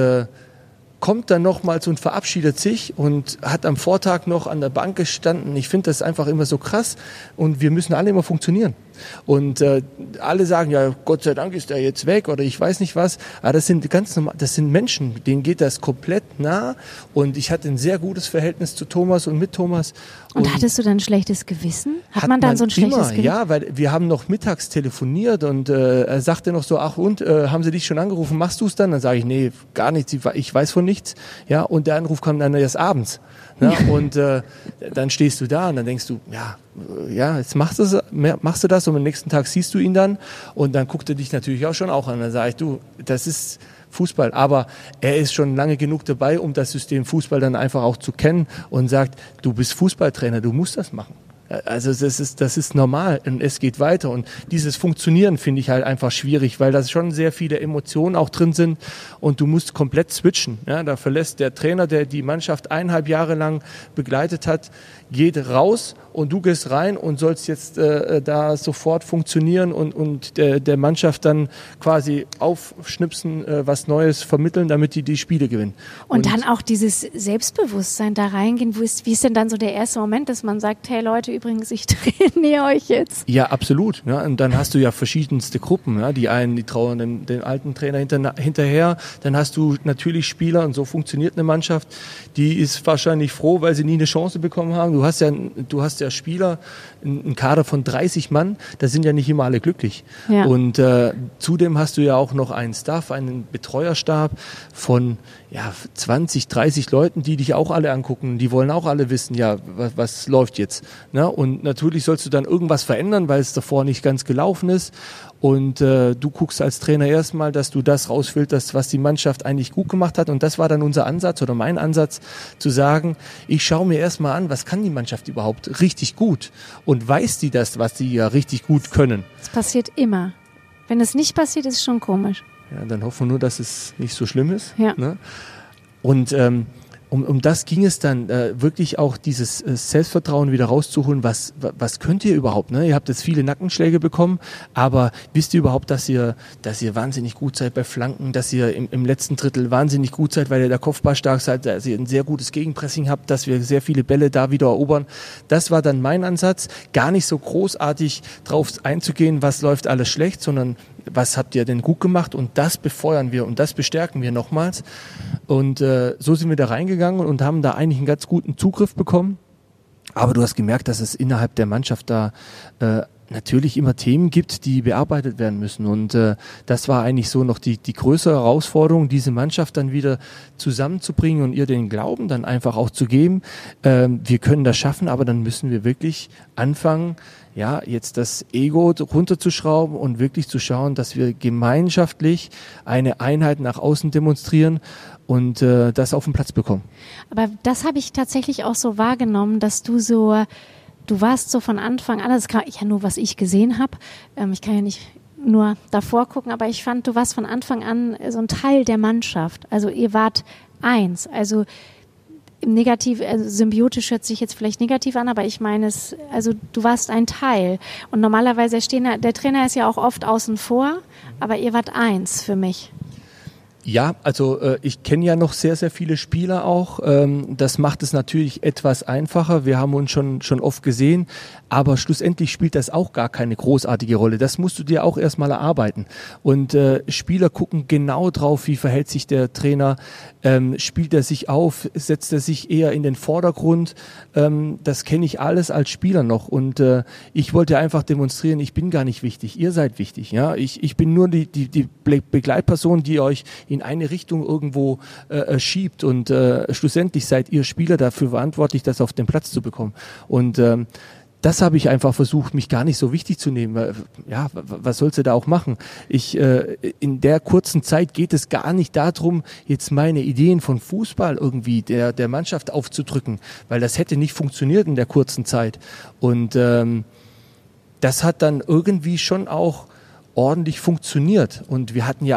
kommt dann nochmals und verabschiedet sich und hat am Vortag noch an der Bank gestanden. Ich finde das einfach immer so krass und wir müssen alle immer funktionieren. Und alle sagen, ja, Gott sei Dank ist er jetzt weg oder ich weiß nicht was. Aber das sind ganz normal, das sind Menschen, denen geht das komplett nah. Und ich hatte ein sehr gutes Verhältnis zu Thomas und mit Thomas. Und hattest du dann ein schlechtes Gewissen? Hat man dann so ein schlechtes Gewissen? Ja, weil wir haben noch mittags telefoniert und er sagte noch so, ach und, haben sie dich schon angerufen, machst du es dann? Dann sage ich, nee, gar nichts, ich weiß von nichts. Ja, und der Anruf kam dann erst abends. Ja, und dann stehst du da und dann denkst du, jetzt machst du das und am nächsten Tag siehst du ihn dann und dann guckt er dich natürlich auch schon an. Dann sage ich, du, das ist Fußball, aber er ist schon lange genug dabei, um das System Fußball dann einfach auch zu kennen und sagt, du bist Fußballtrainer, du musst das machen. Also das ist normal und es geht weiter und dieses Funktionieren finde ich halt einfach schwierig, weil da schon sehr viele Emotionen auch drin sind und du musst komplett switchen. Ja, da verlässt der Trainer, der die Mannschaft 1,5 Jahre lang begleitet hat, geht raus und du gehst rein und sollst jetzt da sofort funktionieren und der Mannschaft dann quasi aufschnipsen, was Neues vermitteln, damit die Spiele gewinnen. Und dann auch dieses Selbstbewusstsein da reingehen. Wie ist denn dann so der erste Moment, dass man sagt, hey Leute, übrigens, ich trainiere euch jetzt? Ja, absolut. Ja, und dann hast du ja verschiedenste Gruppen. Ja. Die einen, die trauern dem alten Trainer hinterher. Dann hast du natürlich Spieler und so funktioniert eine Mannschaft. Die ist wahrscheinlich froh, weil sie nie eine Chance bekommen haben. Du hast ja Spieler, einen Kader von 30 Mann, da sind ja nicht immer alle glücklich. Ja. Und zudem hast du ja auch noch einen Staff, einen Betreuerstab von 20, 30 Leuten, die dich auch alle angucken. Die wollen auch alle wissen, was läuft jetzt. Na? Und natürlich sollst du dann irgendwas verändern, weil es davor nicht ganz gelaufen ist. Und du guckst als Trainer erstmal, dass du das rausfilterst, was die Mannschaft eigentlich gut gemacht hat. Und das war dann unser Ansatz oder mein Ansatz, zu sagen, ich schaue mir erstmal an, was kann die Mannschaft überhaupt richtig gut? Und weiß die das, was die ja richtig gut können? Das passiert immer. Wenn es nicht passiert, ist es schon komisch. Ja, dann hoffen wir nur, dass es nicht so schlimm ist. Ja. Ne? Und um das ging es dann, wirklich auch dieses Selbstvertrauen wieder rauszuholen. Was könnt ihr überhaupt? Ne? Ihr habt jetzt viele Nackenschläge bekommen, aber wisst ihr überhaupt, dass ihr wahnsinnig gut seid bei Flanken, dass ihr im letzten Drittel wahnsinnig gut seid, weil ihr der Kopfball stark seid, dass ihr ein sehr gutes Gegenpressing habt, dass wir sehr viele Bälle da wieder erobern. Das war dann mein Ansatz, gar nicht so großartig drauf einzugehen, was läuft alles schlecht, sondern was habt ihr denn gut gemacht, und das befeuern wir und das bestärken wir nochmals. Und so sind wir da reingegangen und haben da eigentlich einen ganz guten Zugriff bekommen. Aber du hast gemerkt, dass es innerhalb der Mannschaft da natürlich immer Themen gibt, die bearbeitet werden müssen. Und das war eigentlich so noch die größere Herausforderung, diese Mannschaft dann wieder zusammenzubringen und ihr den Glauben dann einfach auch zu geben. Wir können das schaffen, aber dann müssen wir wirklich anfangen, ja, jetzt das Ego runterzuschrauben und wirklich zu schauen, dass wir gemeinschaftlich eine Einheit nach außen demonstrieren und das auf den Platz bekommen. Aber das habe ich tatsächlich auch so wahrgenommen, dass du warst so von Anfang an, das kann ja nur, was ich gesehen habe, ich kann ja nicht nur davor gucken, aber ich fand, du warst von Anfang an so ein Teil der Mannschaft. Also ihr wart eins, also negativ, also symbiotisch hört sich jetzt vielleicht negativ an, aber ich meine es, also du warst ein Teil. Und normalerweise der Trainer ist ja auch oft außen vor, aber ihr wart eins für mich. Ja, also ich kenne ja noch sehr, sehr viele Spieler auch. Das macht es natürlich etwas einfacher. Wir haben uns schon oft gesehen, aber schlussendlich spielt das auch gar keine großartige Rolle. Das musst du dir auch erstmal erarbeiten. Und Spieler gucken genau drauf, wie verhält sich der Trainer, spielt er sich auf, setzt er sich eher in den Vordergrund. Das kenne ich alles als Spieler noch. Und ich wollte einfach demonstrieren, ich bin gar nicht wichtig, ihr seid wichtig. Ja, ich bin nur die Begleitperson, die euch in eine Richtung irgendwo schiebt, und schlussendlich seid ihr Spieler dafür verantwortlich, das auf den Platz zu bekommen. Und das habe ich einfach versucht, mich gar nicht so wichtig zu nehmen. Ja, was sollst du da auch machen? In der kurzen Zeit geht es gar nicht darum, jetzt meine Ideen von Fußball irgendwie der Mannschaft aufzudrücken, weil das hätte nicht funktioniert in der kurzen Zeit. Und das hat dann irgendwie schon auch ordentlich funktioniert. Und wir hatten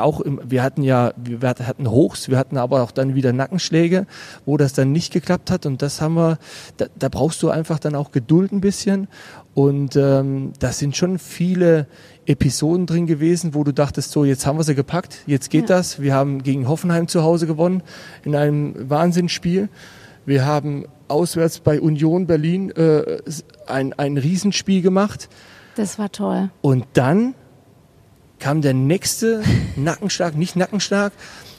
Hochs, wir hatten aber auch dann wieder Nackenschläge, wo das dann nicht geklappt hat, und das haben wir, da brauchst du einfach dann auch Geduld ein bisschen, und da sind schon viele Episoden drin gewesen, wo du dachtest, so, jetzt haben wir sie gepackt, jetzt geht das. Wir haben gegen Hoffenheim zu Hause gewonnen, in einem Wahnsinnsspiel. Wir haben auswärts bei Union Berlin ein Riesenspiel gemacht. Das war toll. Und dann kam der nächste Nackenschlag, nicht Nackenschlag,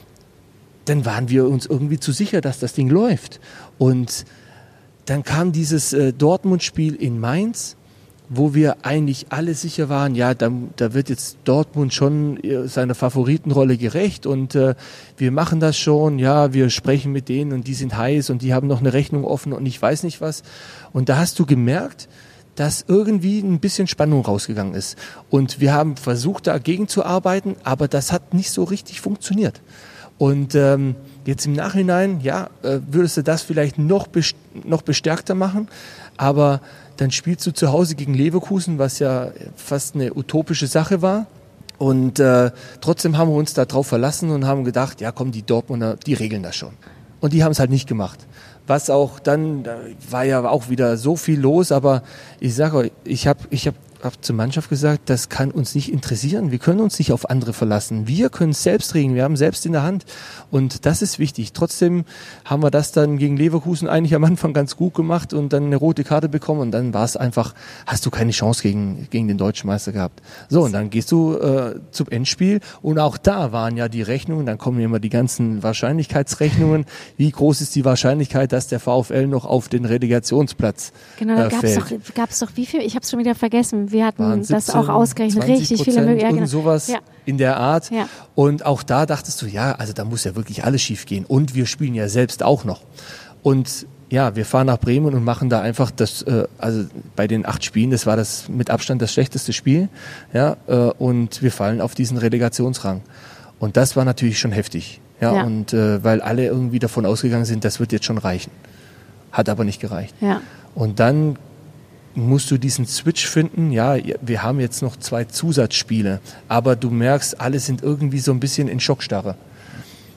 dann waren wir uns irgendwie zu sicher, dass das Ding läuft. Und dann kam dieses Dortmund-Spiel in Mainz, wo wir eigentlich alle sicher waren, ja, da wird jetzt Dortmund schon seiner Favoritenrolle gerecht, und wir machen das schon, ja, wir sprechen mit denen und die sind heiß und die haben noch eine Rechnung offen und ich weiß nicht was. Und da hast du gemerkt, dass irgendwie ein bisschen Spannung rausgegangen ist. Und wir haben versucht, dagegen zu arbeiten, aber das hat nicht so richtig funktioniert. Und jetzt im Nachhinein, ja, würdest du das vielleicht noch bestärkter machen, aber dann spielst du zu Hause gegen Leverkusen, was ja fast eine utopische Sache war. Und trotzdem haben wir uns da drauf verlassen und haben gedacht, ja komm, die Dortmunder, die regeln das schon. Und die haben es halt nicht gemacht. Was auch dann, da war ja auch wieder so viel los, aber ich sage euch, ich hab zur Mannschaft gesagt, das kann uns nicht interessieren. Wir können uns nicht auf andere verlassen. Wir können es selbst regeln. Wir haben selbst in der Hand. Und das ist wichtig. Trotzdem haben wir das dann gegen Leverkusen eigentlich am Anfang ganz gut gemacht und dann eine rote Karte bekommen. Und dann war es einfach, hast du keine Chance gegen den Deutschen Meister gehabt. So, und dann gehst du zum Endspiel. Und auch da waren ja die Rechnungen, dann kommen immer die ganzen Wahrscheinlichkeitsrechnungen. Wie groß ist die Wahrscheinlichkeit, dass der VfL noch auf den Relegationsplatz genau, da fällt? gab's doch wie viel? Ich habe es schon wieder vergessen. Wir hatten 17, das auch ausgerechnet. 20%, richtig viele Möglichkeiten. Irgend sowas in der Art. Ja. Und auch da dachtest du, ja, also da muss ja wirklich alles schief gehen. Und wir spielen ja selbst auch noch. Und ja, wir fahren nach Bremen und machen da einfach das, also bei den 8 Spielen, das war das mit Abstand das schlechteste Spiel. Ja, und wir fallen auf diesen Relegationsrang. Und das war natürlich schon heftig. Ja. Und weil alle irgendwie davon ausgegangen sind, das wird jetzt schon reichen. Hat aber nicht gereicht. Ja. Und dann musst du diesen Switch finden. Ja, wir haben jetzt noch 2 Zusatzspiele, aber du merkst, alle sind irgendwie so ein bisschen in Schockstarre.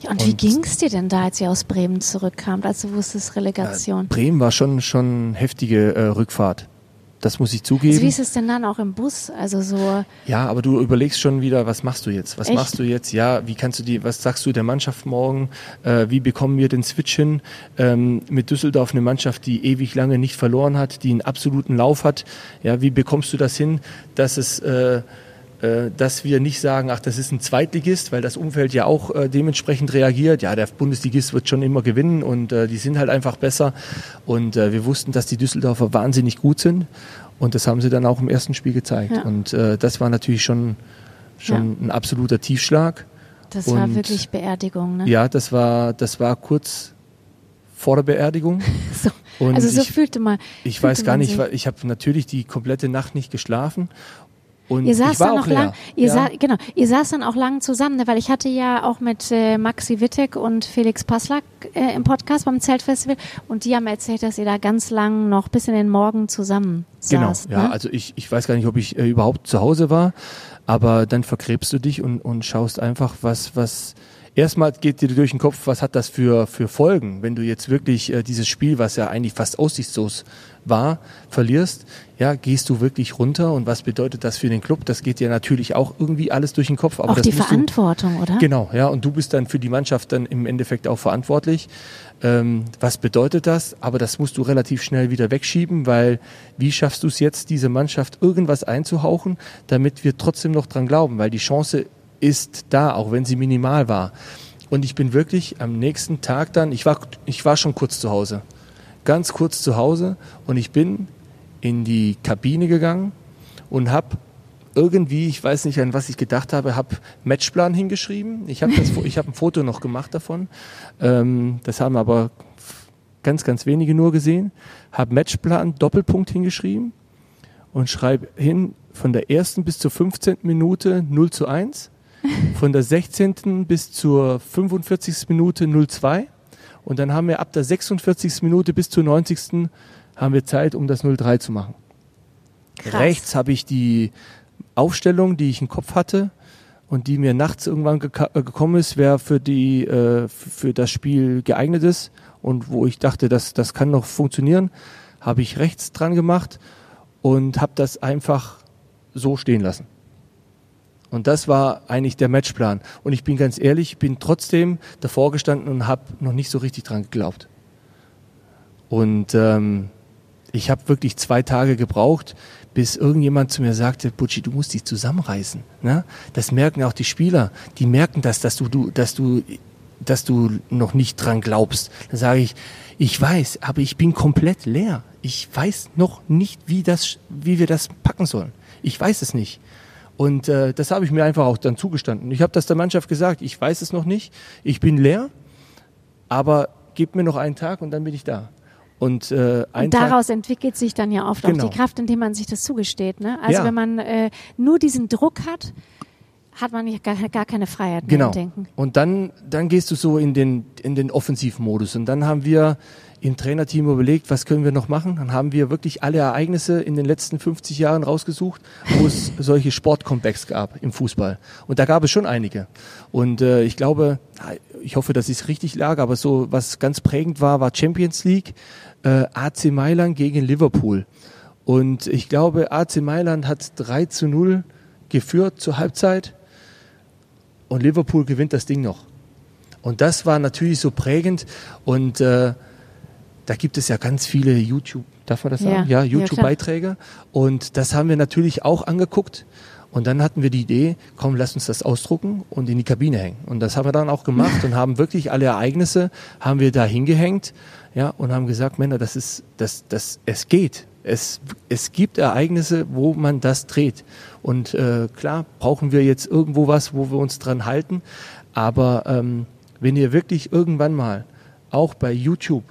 Ja, und wie ging es dir denn da, als ihr aus Bremen zurückkamt, als du wusstest, Relegation? Bremen war schon heftige Rückfahrt. Das muss ich zugeben. Also wie ist es denn dann auch im Bus? Also so. Ja, aber du überlegst schon wieder, was machst du jetzt? Was Echt? machst du jetzt? Ja, was sagst du der Mannschaft morgen? Wie bekommen wir den Switch hin? Mit Düsseldorf eine Mannschaft, die ewig lange nicht verloren hat, die einen absoluten Lauf hat. Ja, wie bekommst du das hin, dass wir nicht sagen, ach, das ist ein Zweitligist, weil das Umfeld ja auch dementsprechend reagiert. Ja, der Bundesligist wird schon immer gewinnen und die sind halt einfach besser. Und wir wussten, dass die Düsseldorfer wahnsinnig gut sind und das haben sie dann auch im ersten Spiel gezeigt. Ja. Und das war natürlich schon ein absoluter Tiefschlag. Das war wirklich Beerdigung, ne? Ja, das war kurz vor der Beerdigung. So. Und also so fühlte man. Ich weiß gar nicht, ich habe natürlich die komplette Nacht nicht geschlafen. Und ihr saß dann auch lang, ihr saß dann auch lang zusammen, ne? Weil ich hatte ja auch mit Maxi Wittek und Felix Passlack im Podcast beim Zeltfestival und die haben erzählt, dass ihr da ganz lang noch bis in den Morgen zusammen saß. Genau, ja, also ich weiß gar nicht, ob ich überhaupt zu Hause war, aber dann vergräbst du dich und schaust einfach, was erstmal geht dir durch den Kopf, was hat das für Folgen, wenn du jetzt wirklich dieses Spiel, was ja eigentlich fast aussichtslos war, verlierst, ja, gehst du wirklich runter und was bedeutet das für den Club? Das geht dir natürlich auch irgendwie alles durch den Kopf. Aber auch das die Verantwortung, oder? Genau, ja, und du bist dann für die Mannschaft dann im Endeffekt auch verantwortlich. Was bedeutet das? Aber das musst du relativ schnell wieder wegschieben, weil wie schaffst du es jetzt, diese Mannschaft irgendwas einzuhauchen, damit wir trotzdem noch dran glauben, weil die Chance ist da, auch wenn sie minimal war. Und ich bin wirklich am nächsten Tag dann, ich war schon kurz zu Hause, ganz kurz zu Hause und ich bin in die Kabine gegangen und habe irgendwie, ich weiß nicht, an was ich gedacht habe, habe Matchplan hingeschrieben. Ich habe ein Foto noch gemacht davon. Das haben aber ganz, ganz wenige nur gesehen. Habe Matchplan, Doppelpunkt hingeschrieben und schreibe hin von der ersten bis zur 15. Minute 0:1. Von der 16. bis zur 45. Minute 0:2 und dann haben wir ab der 46. Minute bis zur 90. haben wir Zeit, um das 0:3 zu machen. Krass. Rechts habe ich die Aufstellung, die ich im Kopf hatte und die mir nachts irgendwann gekommen ist, wer für das Spiel geeignet ist und wo ich dachte, das kann noch funktionieren, habe ich rechts dran gemacht und habe das einfach so stehen lassen. Und das war eigentlich der Matchplan. Und ich bin ganz ehrlich, bin trotzdem davor gestanden und habe noch nicht so richtig dran geglaubt. Und ich habe wirklich 2 Tage gebraucht, bis irgendjemand zu mir sagte, Butschi, du musst dich zusammenreißen. Ne? Das merken auch die Spieler. Die merken das, dass du noch nicht dran glaubst. Dann sage ich, ich weiß, aber ich bin komplett leer. Ich weiß noch nicht, wie wir das packen sollen. Ich weiß es nicht. Und das habe ich mir einfach auch dann zugestanden. Ich habe das der Mannschaft gesagt, ich weiß es noch nicht, ich bin leer, aber gib mir noch einen Tag und dann bin ich da. Und daraus entwickelt sich dann ja oft auch die Kraft, indem man sich das zugesteht. Ne? Also wenn man nur diesen Druck hat man gar keine Freiheit mehr im Denken. Und dann gehst du so in den Offensivmodus. Und dann haben wir im Trainerteam überlegt, was können wir noch machen. Dann haben wir wirklich alle Ereignisse in den letzten 50 Jahren rausgesucht, wo es solche Sportcomebacks gab im Fußball. Und da gab es schon einige. Und ich glaube, ich hoffe, dass ich es richtig lag, aber so was ganz prägend war Champions League, AC Mailand gegen Liverpool. Und ich glaube, AC Mailand hat 3:0 geführt zur Halbzeit und Liverpool gewinnt das Ding noch. Und das war natürlich so prägend und da gibt es ja ganz viele YouTube, darf man das sagen? Ja, YouTube-Beiträge. Und das haben wir natürlich auch angeguckt. Und dann hatten wir die Idee, komm, lass uns das ausdrucken und in die Kabine hängen. Und das haben wir dann auch gemacht und haben wirklich alle Ereignisse haben wir da hingehängt, ja, und haben gesagt, Männer, es geht. Es gibt Ereignisse, wo man das dreht. Und klar brauchen wir jetzt irgendwo was, wo wir uns dran halten. Aber wenn ihr wirklich irgendwann mal auch bei YouTube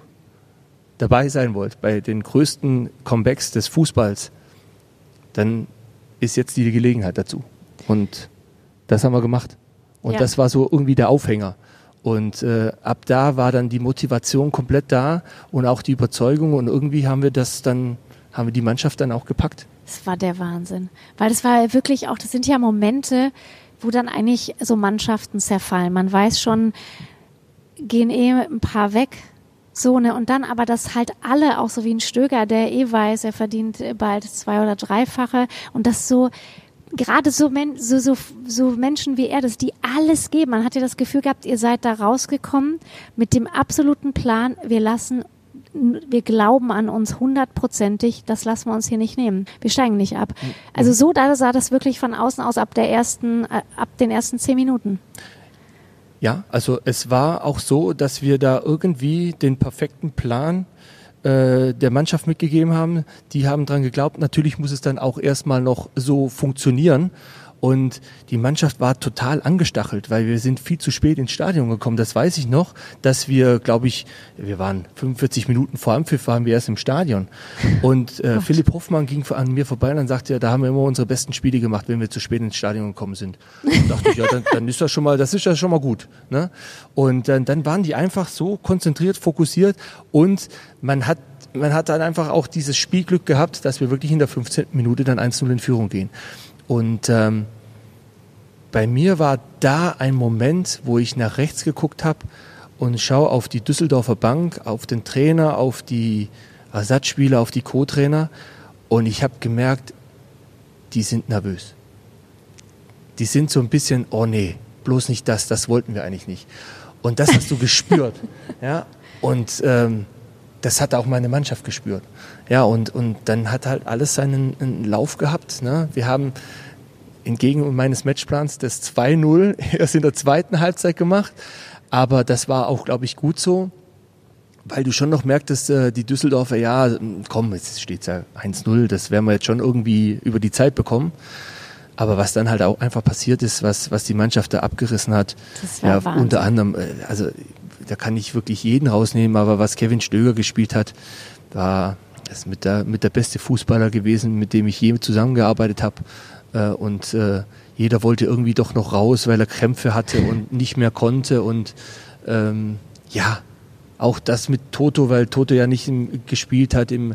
dabei sein wollt, bei den größten Comebacks des Fußballs, dann ist jetzt die Gelegenheit dazu. Und das haben wir gemacht. Und das war so irgendwie der Aufhänger. Und ab da war dann die Motivation komplett da und auch die Überzeugung und irgendwie haben wir die Mannschaft dann auch gepackt. Das war der Wahnsinn. Weil das war wirklich auch, das sind ja Momente, wo dann eigentlich so Mannschaften zerfallen. Man weiß schon, gehen ein paar weg. So, ne, und dann aber das halt alle, auch so wie ein Stöger, der weiß, er verdient bald 2- oder 3-fache und das so, gerade so Menschen wie er, dass die alles geben. Man hat ja das Gefühl gehabt, ihr seid da rausgekommen mit dem absoluten Plan, wir glauben an uns 100%ig, das lassen wir uns hier nicht nehmen. Wir steigen nicht ab. Also so, da sah das wirklich von außen aus ab den ersten 10 Minuten. Ja, also es war auch so, dass wir da irgendwie den perfekten Plan der Mannschaft mitgegeben haben. Die haben dran geglaubt, natürlich muss es dann auch erstmal noch so funktionieren. Und die Mannschaft war total angestachelt, weil wir sind viel zu spät ins Stadion gekommen. Das weiß ich noch, dass wir, glaube ich, wir waren 45 Minuten vor Anpfiff, waren wir erst im Stadion. Und Philipp Hoffmann ging an mir vorbei und dann sagte er, da haben wir immer unsere besten Spiele gemacht, wenn wir zu spät ins Stadion gekommen sind. Und dachte ich, ja, dann ist das schon mal gut. Ne? Und dann waren die einfach so konzentriert, fokussiert und man hat dann einfach auch dieses Spielglück gehabt, dass wir wirklich in der 15. Minute dann 1-0 in Führung gehen. Und bei mir war da ein Moment, wo ich nach rechts geguckt habe und schaue auf die Düsseldorfer Bank, auf den Trainer, auf die Ersatzspieler, auf die Co-Trainer und ich habe gemerkt, die sind nervös. Die sind so ein bisschen, oh nee, bloß nicht das wollten wir eigentlich nicht. Und das hast du gespürt. Ja? Und das hat auch meine Mannschaft gespürt. Ja, und dann hat halt alles seinen Lauf gehabt. Ne? Wir haben entgegen meines Matchplans das 2-0 erst in der zweiten Halbzeit gemacht. Aber das war auch, glaube ich, gut so, weil du schon noch merktest, die Düsseldorfer, ja, komm, jetzt steht es ja 1-0, das werden wir jetzt schon irgendwie über die Zeit bekommen. Aber was dann halt auch einfach passiert ist, was die Mannschaft da abgerissen hat, das war Wahnsinn. Unter anderem, also da kann ich wirklich jeden rausnehmen, aber was Kevin Stöger gespielt hat, war das mit der beste Fußballer gewesen, mit dem ich je zusammengearbeitet habe. Und jeder wollte irgendwie doch noch raus, weil er Krämpfe hatte und nicht mehr konnte. Und ja, auch das mit Toto, weil Toto ja nicht gespielt hat im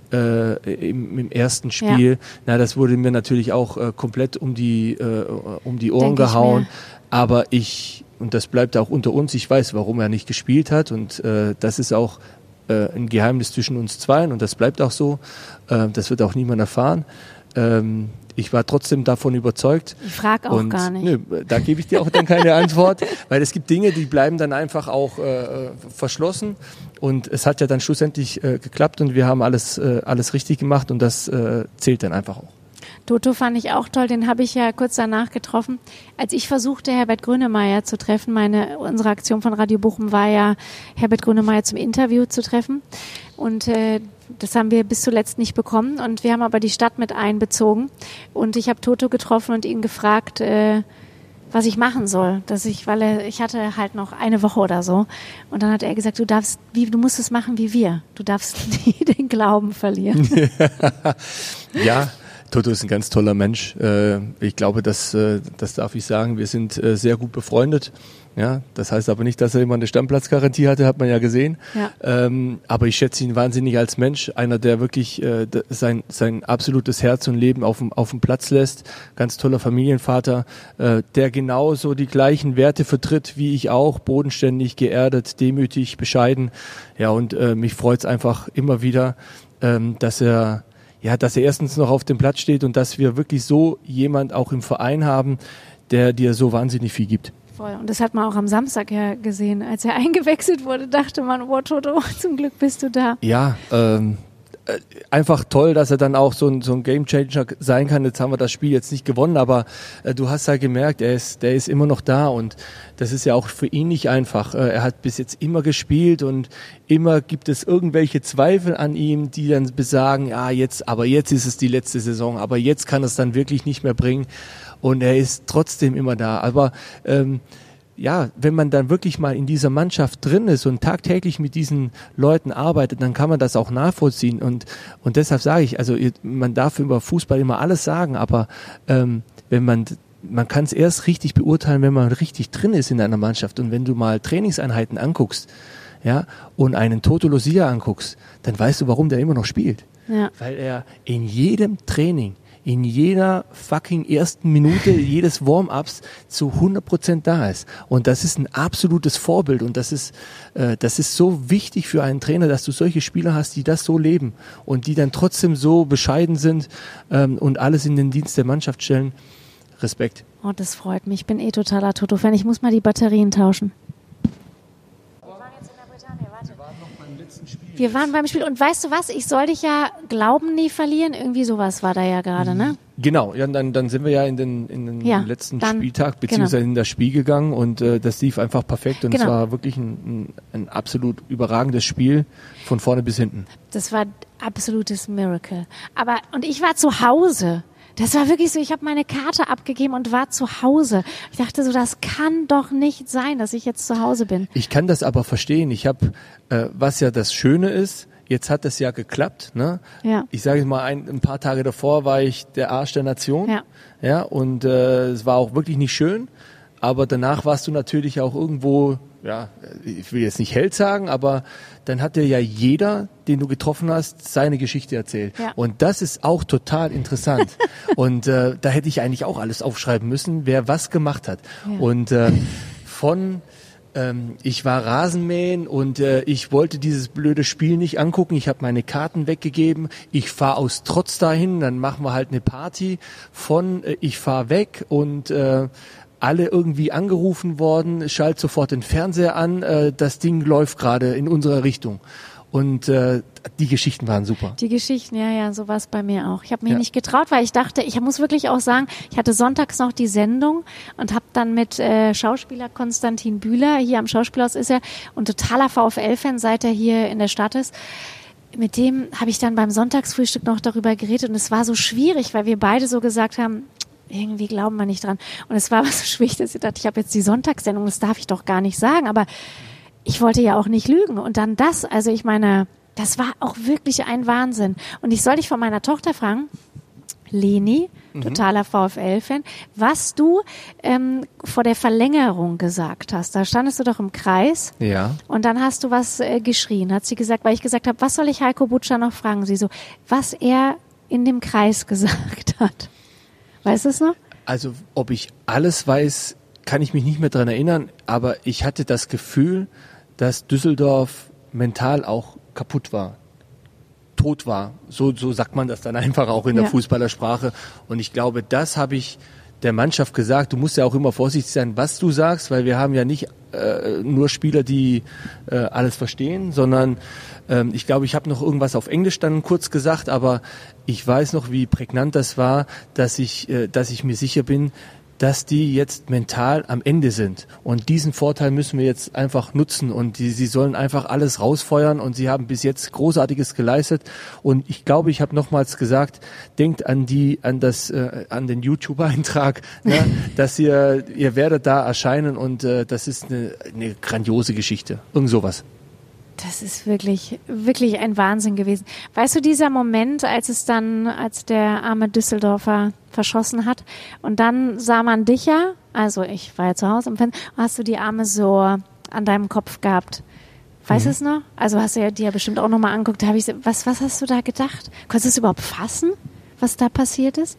ersten Spiel. Ja. Na, das wurde mir natürlich auch komplett um die Ohren gehauen. Aber und das bleibt auch unter uns, ich weiß, warum er nicht gespielt hat. Und das ist auch ein Geheimnis zwischen uns zweien und das bleibt auch so. Das wird auch niemand erfahren. Ich war trotzdem davon überzeugt. Ich frage auch gar nicht. Nö, da gebe ich dir auch dann keine Antwort, weil es gibt Dinge, die bleiben dann einfach auch verschlossen. Und es hat ja dann schlussendlich geklappt und wir haben alles richtig gemacht und das zählt dann einfach auch. Toto fand ich auch toll, den habe ich ja kurz danach getroffen. Als ich versuchte, Herbert Grönemeyer zu treffen, unsere Aktion von Radio Bochum war ja, Herbert Grönemeyer zum Interview zu treffen. Und das haben wir bis zuletzt nicht bekommen. Und wir haben aber die Stadt mit einbezogen. Und ich habe Toto getroffen und ihn gefragt, was ich machen soll. Weil ich hatte halt noch eine Woche oder so. Und dann hat er gesagt, du musst es machen wie wir. Du darfst nie den Glauben verlieren. Ja. Toto ist ein ganz toller Mensch. Ich glaube, das darf ich sagen. Wir sind sehr gut befreundet. Ja, das heißt aber nicht, dass er immer eine Stammplatzgarantie hatte, hat man ja gesehen. Ja. Aber ich schätze ihn wahnsinnig als Mensch. Einer, der wirklich sein absolutes Herz und Leben auf dem Platz lässt. Ganz toller Familienvater, der genauso die gleichen Werte vertritt wie ich auch. Bodenständig, geerdet, demütig, bescheiden. Ja, und mich freut es einfach immer wieder, dass er erstens noch auf dem Platz steht und dass wir wirklich so jemand auch im Verein haben, der dir so wahnsinnig viel gibt. Voll. Und das hat man auch am Samstag ja gesehen. Als er eingewechselt wurde, dachte man, wow, Toto, zum Glück bist du da. Ja, einfach toll, dass er dann auch so ein Gamechanger sein kann. Jetzt haben wir das Spiel jetzt nicht gewonnen, aber du hast halt gemerkt, der ist immer noch da und das ist ja auch für ihn nicht einfach. Er hat bis jetzt immer gespielt und immer gibt es irgendwelche Zweifel an ihm, die dann besagen, ja, jetzt ist es die letzte Saison, aber jetzt kann er es dann wirklich nicht mehr bringen und er ist trotzdem immer da. Aber ja, wenn man dann wirklich mal in dieser Mannschaft drin ist und tagtäglich mit diesen Leuten arbeitet, dann kann man das auch nachvollziehen und deshalb sage ich, also man darf über Fußball immer alles sagen, aber wenn man kann es erst richtig beurteilen, wenn man richtig drin ist in einer Mannschaft und wenn du mal Trainingseinheiten anguckst, ja, und einen Toto Lucia anguckst, dann weißt du, warum der immer noch spielt. Ja. Weil er in jedem Training, in jeder fucking ersten Minute jedes Warm-ups zu 100% da ist. Und das ist ein absolutes Vorbild und das ist so wichtig für einen Trainer, dass du solche Spieler hast, die das so leben und die dann trotzdem so bescheiden sind und alles in den Dienst der Mannschaft stellen. Respekt. Oh, das freut mich. Ich bin totaler Toto-Fan. Ich muss mal die Batterien tauschen. Wir waren beim Spiel. Und weißt du was? Ich soll dich ja Glauben nie verlieren. Irgendwie sowas war da ja gerade, ne? Genau. Ja, dann sind wir ja in den letzten Spieltag beziehungsweise in das Spiel gegangen und das lief einfach perfekt und es war wirklich ein absolut überragendes Spiel von vorne bis hinten. Das war ein absolutes Miracle. Und ich war zu Hause. Das war wirklich so, ich habe meine Karte abgegeben und war zu Hause. Ich dachte so, das kann doch nicht sein, dass ich jetzt zu Hause bin. Ich kann das aber verstehen. Ich habe, was ja das Schöne ist, jetzt hat das ja geklappt. Ne? Ja. Ich sage mal, ein paar Tage davor war ich der Arsch der Nation. Ja, und es war auch wirklich nicht schön. Aber danach warst du natürlich auch irgendwo, ja, ich will jetzt nicht Held sagen, aber dann hat dir ja jeder, den du getroffen hast, seine Geschichte erzählt. Ja. Und das ist auch total interessant. Und da hätte ich eigentlich auch alles aufschreiben müssen, wer was gemacht hat. Ja. Und ich war Rasenmähen und ich wollte dieses blöde Spiel nicht angucken. Ich habe meine Karten weggegeben. Ich fahre aus Trotz dahin, dann machen wir halt eine Party ich fahre weg und alle irgendwie angerufen worden, schalt sofort den Fernseher an, das Ding läuft gerade in unserer Richtung. Und die Geschichten waren super. Die Geschichten, ja, so war es bei mir auch. Ich habe mich nicht getraut, weil ich dachte, ich muss wirklich auch sagen, ich hatte sonntags noch die Sendung und habe dann mit Schauspieler Konstantin Bühler, hier am Schauspielhaus ist er, und totaler VfL-Fan, seit er hier in der Stadt ist. Mit dem habe ich dann beim Sonntagsfrühstück noch darüber geredet und es war so schwierig, weil wir beide so gesagt haben, irgendwie glauben wir nicht dran. Und es war aber so schwierig, dass ich dachte, ich habe jetzt die Sonntagssendung, das darf ich doch gar nicht sagen, aber ich wollte ja auch nicht lügen. Und dann also ich meine, das war auch wirklich ein Wahnsinn. Und ich soll dich von meiner Tochter fragen, Leni, totaler VfL-Fan, was du vor der Verlängerung gesagt hast. Da standest du doch im Kreis. Ja. Und dann hast du was geschrien, hat sie gesagt, weil ich gesagt habe, was soll ich Heiko Butscher noch fragen? Sie so, was er in dem Kreis gesagt hat. Weißt du es noch? Also, ob ich alles weiß, kann ich mich nicht mehr dran erinnern, aber ich hatte das Gefühl, dass Düsseldorf mental auch kaputt war, tot war. So sagt man das dann einfach auch in der Fußballersprache. Und ich glaube, das habe ich der Mannschaft gesagt. Du musst ja auch immer vorsichtig sein, was du sagst, weil wir haben ja nicht nur Spieler, die alles verstehen, sondern ich glaube, ich habe noch irgendwas auf Englisch dann kurz gesagt, aber ich weiß noch, wie prägnant das war, dass ich mir sicher bin, dass die jetzt mental am Ende sind. Und diesen Vorteil müssen wir jetzt einfach nutzen. Und sie sollen einfach alles rausfeuern. Und sie haben bis jetzt Großartiges geleistet. Und ich glaube, ich habe nochmals gesagt, denkt an den YouTube-Eintrag, ne, dass ihr werdet da erscheinen. Und das ist eine grandiose Geschichte. Irgend sowas. Das ist wirklich, wirklich ein Wahnsinn gewesen. Weißt du, dieser Moment, als der arme Düsseldorfer verschossen hat und dann sah man dich ja, also ich war ja zu Hause im Fenster, hast du die Arme so an deinem Kopf gehabt. Weißt du es noch? Also hast du ja dir bestimmt auch nochmal angeguckt. Da habe ich was hast du da gedacht? Konntest du es überhaupt fassen, was da passiert ist?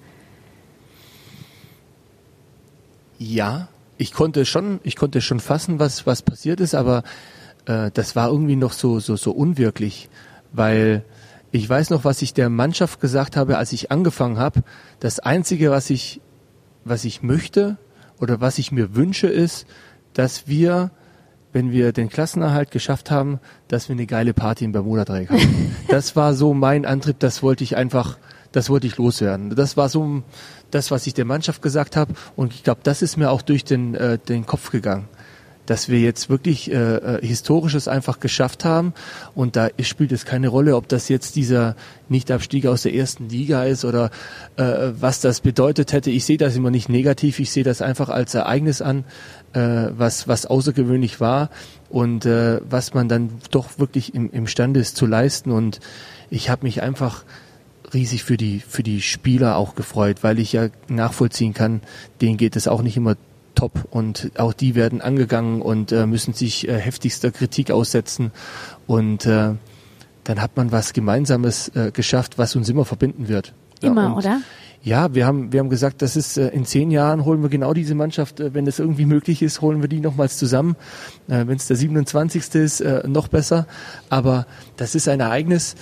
Ja, ich konnte schon fassen, was passiert ist, aber das war irgendwie noch so unwirklich, weil ich weiß noch, was ich der Mannschaft gesagt habe, als ich angefangen habe. Das Einzige, was ich möchte oder was ich mir wünsche, ist, dass wir, wenn wir den Klassenerhalt geschafft haben, dass wir eine geile Party im Bermuda-Dreieck haben. Das war so mein Antrieb, das wollte ich loswerden. Das war so das, was ich der Mannschaft gesagt habe, und ich glaube, das ist mir auch durch den Kopf gegangen, dass wir jetzt wirklich Historisches einfach geschafft haben, und da spielt es keine Rolle, ob das jetzt dieser Nichtabstieg aus der ersten Liga ist oder was das bedeutet hätte. Ich sehe das immer nicht negativ, ich sehe das einfach als Ereignis an, was außergewöhnlich war und was man dann doch wirklich imstande ist zu leisten, und ich habe mich einfach riesig für die Spieler auch gefreut, weil ich ja nachvollziehen kann, denen geht es auch nicht immer top, und auch die werden angegangen und müssen sich heftigster Kritik aussetzen, und dann hat man was Gemeinsames geschafft, was uns immer verbinden wird. Immer, oder? ja, wir haben gesagt, das ist in 10 Jahren holen wir genau diese Mannschaft, wenn es irgendwie möglich ist, holen wir die nochmals zusammen. Wenn es der 27. ist, noch besser. Aber das ist ein Ereignis,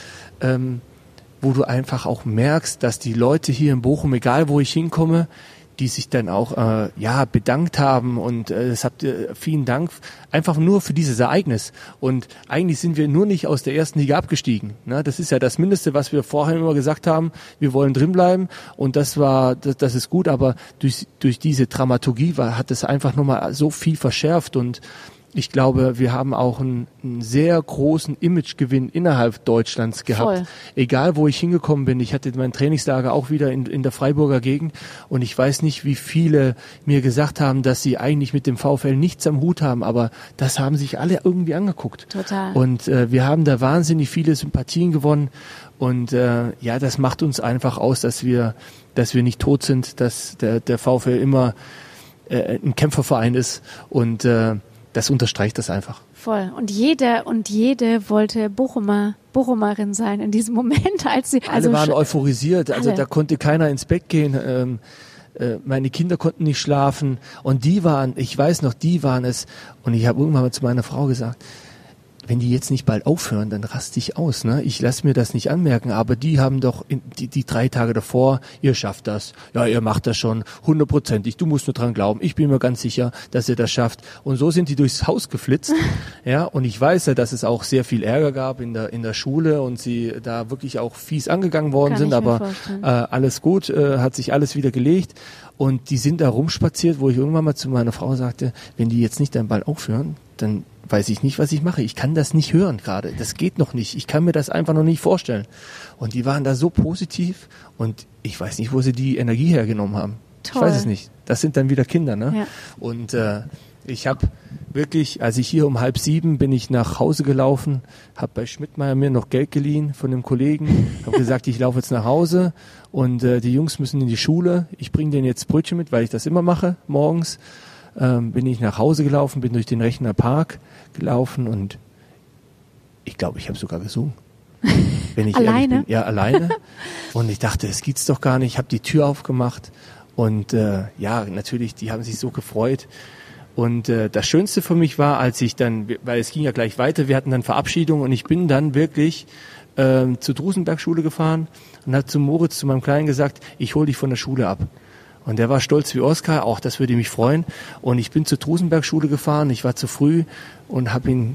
wo du einfach auch merkst, dass die Leute hier in Bochum, egal wo ich hinkomme, die sich dann auch bedankt haben und das habt ihr, vielen Dank, einfach nur für dieses Ereignis. Und eigentlich sind wir nur nicht aus der ersten Liga abgestiegen. Ne? Das ist ja das Mindeste, was wir vorher immer gesagt haben, wir wollen drinbleiben und das ist gut, aber durch diese Dramaturgie hat es einfach nochmal so viel verschärft und ich glaube, wir haben auch einen sehr großen Imagegewinn innerhalb Deutschlands gehabt. Voll. Egal, wo ich hingekommen bin. Ich hatte mein Trainingslager auch wieder in der Freiburger Gegend und ich weiß nicht, wie viele mir gesagt haben, dass sie eigentlich mit dem VfL nichts am Hut haben, aber das haben sich alle irgendwie angeguckt. Total. Und wir haben da wahnsinnig viele Sympathien gewonnen und das macht uns einfach aus, dass wir nicht tot sind, dass der VfL immer ein Kämpferverein ist und das unterstreicht das einfach. Voll. Und jede wollte Bochumerin sein in diesem Moment, als sie... Alle waren euphorisiert, also da konnte keiner ins Bett gehen. Meine Kinder konnten nicht schlafen und die waren es. Und ich habe irgendwann mal zu meiner Frau gesagt, wenn die jetzt nicht bald aufhören, dann raste ich aus. Ne? Ich lasse mir das nicht anmerken, aber die haben doch die 3 Tage davor, ihr schafft das. Ja, ihr macht das schon 100%. Du musst nur dran glauben. Ich bin mir ganz sicher, dass ihr das schafft. Und so sind die durchs Haus geflitzt. Ja, und ich weiß ja, dass es auch sehr viel Ärger gab in der Schule und sie da wirklich auch fies angegangen worden sind. Aber alles gut, hat sich alles wieder gelegt. Und die sind da rumspaziert, wo ich irgendwann mal zu meiner Frau sagte, wenn die jetzt nicht dann bald aufhören, dann weiß ich nicht, was ich mache. Ich kann das nicht hören gerade. Das geht noch nicht. Ich kann mir das einfach noch nicht vorstellen. Und die waren da so positiv und ich weiß nicht, wo sie die Energie hergenommen haben. Toll. Ich weiß es nicht. Das sind dann wieder Kinder, ne? Ja. Und ich habe wirklich, als ich hier um 6:30 bin ich nach Hause gelaufen, habe bei Schmidtmeier mir noch Geld geliehen von einem Kollegen, habe gesagt, ich laufe jetzt nach Hause und die Jungs müssen in die Schule. Ich bringe denen jetzt Brötchen mit, weil ich das immer mache morgens. Bin ich nach Hause gelaufen, bin durch den Rechner Park gelaufen und ich glaube, ich habe sogar gesungen. Wenn ich alleine? Ehrlich bin. Ja, alleine. Und ich dachte, das geht's doch gar nicht. Ich habe die Tür aufgemacht und natürlich, die haben sich so gefreut. Und das Schönste für mich war, als ich dann, weil es ging ja gleich weiter, wir hatten dann Verabschiedung und ich bin dann wirklich zur Drusenberg-Schule gefahren und habe zu Moritz, zu meinem Kleinen gesagt, ich hole dich von der Schule ab. Und der war stolz wie Oskar, auch das würde mich freuen. Und ich bin zur Drusenberg-Schule gefahren, ich war zu früh und ich habe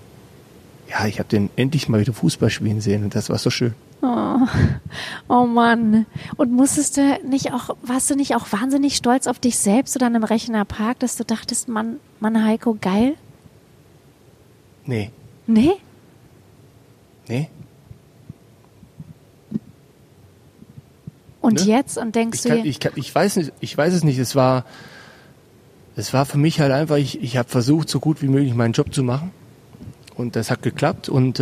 den endlich mal wieder Fußball spielen sehen und das war so schön. Oh Mann. Und warst du nicht auch wahnsinnig stolz auf dich selbst oder im Rechner Park, dass du dachtest, Mann Heiko, geil? Nee. Nee? Nee. Und jetzt? Und denkst du... Ich weiß es nicht. Es war für mich halt einfach, ich habe versucht, so gut wie möglich meinen Job zu machen. Und das hat geklappt. Und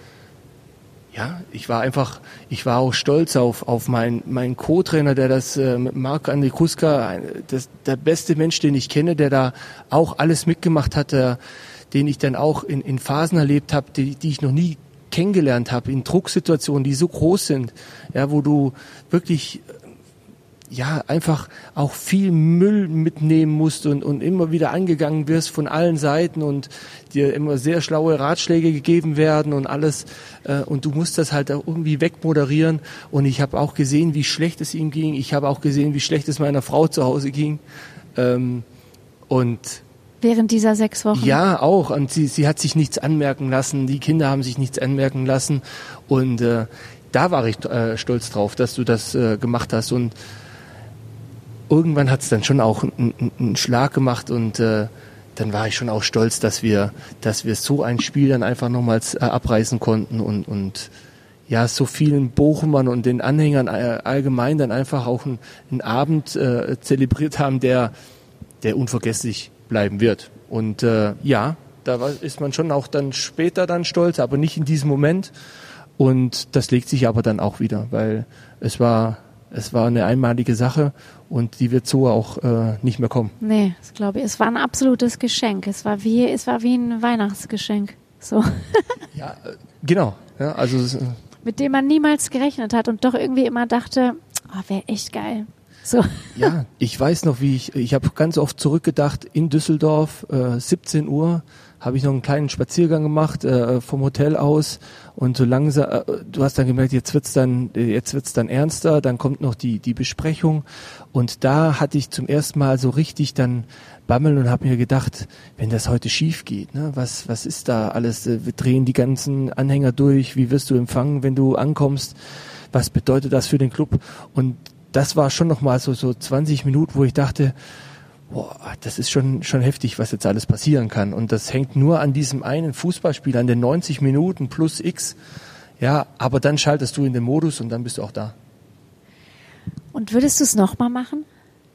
ich war auch stolz auf meinen Co-Trainer, der das, Marc André Kruska, der beste Mensch, den ich kenne, der da auch alles mitgemacht hat, den ich dann auch in Phasen erlebt habe, die ich noch nie kennengelernt habe, in Drucksituationen, die so groß sind, ja, wo du wirklich einfach auch viel Müll mitnehmen musst und immer wieder angegangen wirst von allen Seiten und dir immer sehr schlaue Ratschläge gegeben werden und alles und du musst das halt auch irgendwie wegmoderieren und ich habe auch gesehen, wie schlecht es ihm ging, ich habe auch gesehen, wie schlecht es meiner Frau zu Hause ging und während dieser 6 Wochen? Ja, auch. Und sie hat sich nichts anmerken lassen. Die Kinder haben sich nichts anmerken lassen. Und da war ich stolz drauf, dass du das gemacht hast. Und irgendwann hat es dann schon auch einen Schlag gemacht. Und dann war ich schon auch stolz, dass wir so ein Spiel dann einfach nochmals abreißen konnten. Und so vielen Bochumern und den Anhängern allgemein dann einfach auch einen Abend zelebriert haben, der unvergesslich bleiben wird. Und da ist man schon auch dann später dann stolz, aber nicht in diesem Moment. Und das legt sich aber dann auch wieder, weil es war eine einmalige Sache und die wird so auch nicht mehr kommen. Nee, das glaube ich. Es war ein absolutes Geschenk. Es war wie ein Weihnachtsgeschenk. So. Ja, genau. Ja, also mit dem man niemals gerechnet hat und doch irgendwie immer dachte, wäre echt geil. So. Ja, ich weiß noch, ich habe ganz oft zurückgedacht, in Düsseldorf, 17 Uhr, habe ich noch einen kleinen Spaziergang gemacht vom Hotel aus und so langsam, du hast dann gemerkt, jetzt wird's dann ernster, dann kommt noch die Besprechung und da hatte ich zum ersten Mal so richtig dann Bammel und habe mir gedacht, wenn das heute schief geht, ne, was ist da alles, wir drehen die ganzen Anhänger durch, wie wirst du empfangen, wenn du ankommst, was bedeutet das für den Club? Und das war schon nochmal so 20 Minuten, wo ich dachte, boah, das ist schon heftig, was jetzt alles passieren kann. Und das hängt nur an diesem einen Fußballspiel, an den 90 Minuten plus X. Ja, aber dann schaltest du in den Modus und dann bist du auch da. Und würdest du es nochmal machen?